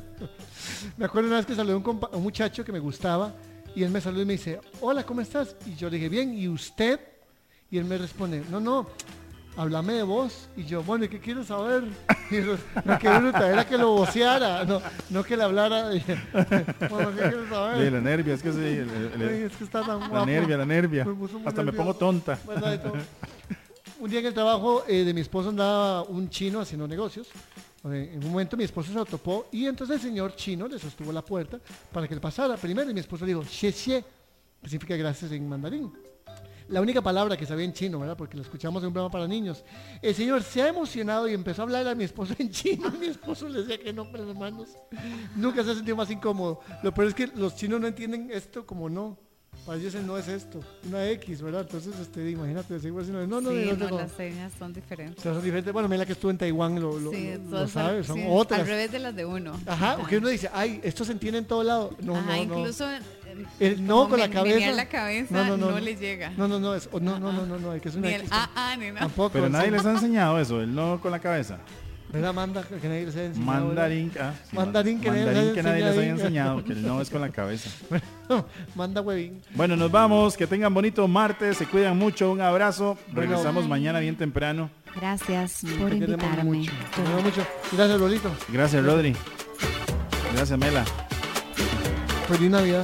Me acuerdo una vez que saludé a un, compa- a un muchacho que me gustaba y él me saludó y me dice, hola, ¿cómo estás? Y yo le dije, bien, ¿y usted? Y él me responde, no, no, háblame de vos. Y yo, bueno, ¿y qué quieres saber? Y yo, no, qué bruta, era que lo voceara, no, no que le hablara. Bueno, ¿qué quieres Sí, saber? la nervia, es que sí. el- el- el- Ay, es que está tan la guapo. nervia, la nervia. Me puso muy Hasta me nervioso. pongo tonta. ¿Verdad? Y todo. Un día en el trabajo eh, de mi esposo andaba un chino haciendo negocios. Eh, En un momento mi esposo se lo topó y entonces el señor chino le sostuvo la puerta para que él pasara primero y mi esposo le dijo, xie xie, que significa gracias en mandarín. La única palabra que sabía en chino, ¿verdad? Porque lo escuchamos en un programa para niños. El señor se ha emocionado y empezó a hablar a mi esposo en chino. Y mi esposo le decía que no, pero hermanos, nunca se ha sentido más incómodo. Lo peor es que los chinos no entienden esto como no. Para ellos el no es esto, una X, ¿verdad? Entonces, este, imagínate, decir, pues, no, no, no, Sí, no, no, no, las señas son diferentes. o sea, son diferentes. Bueno, mira que estuvo en Taiwán, lo, lo, Sí, lo- todas lo sabe, son sí, otras. Al revés de las de uno. Ajá, porque uno dice, ay, esto se entiende en todo lado. No, Ajá, no, no. incluso El no como con la men- cabeza. menear la cabeza No, no, no, no. le llega. No, no, no, es, no, no, no, no, no, hay que es una Ni el X. ah, ah, ni nada. Tampoco. Pero es- nadie les ha enseñado eso, el no con la cabeza. ¿Verdad, Manda? Que nadie les haya enseñado, ¿verdad? Mandarín, ah, sí, Mandarín que nadie mandarín les que nadie les haya enseñado. enseñado, que el no es con la cabeza. Manda huevín. Bueno, nos vamos, que tengan bonito martes, se cuidan mucho, un abrazo. Regresamos mañana bien temprano. Gracias por Te queremos invitarme. mucho. Te queremos mucho. Gracias, Rolito. Gracias, Rodri. Gracias, Mela. Feliz Navidad.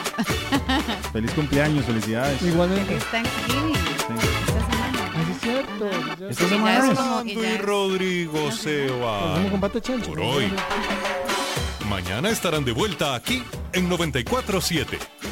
Feliz cumpleaños, felicidades. Igualmente. Feliz Thanksgiving. Sí. Esta semana. Ay, sí es cierto. sí es cierto. Esta Y ya semana es es. como- Fernando y y ya es- Rodrigo se Nos van vemos con Pate Chancho. por hoy. Mañana estarán de vuelta aquí en noventa y cuatro siete.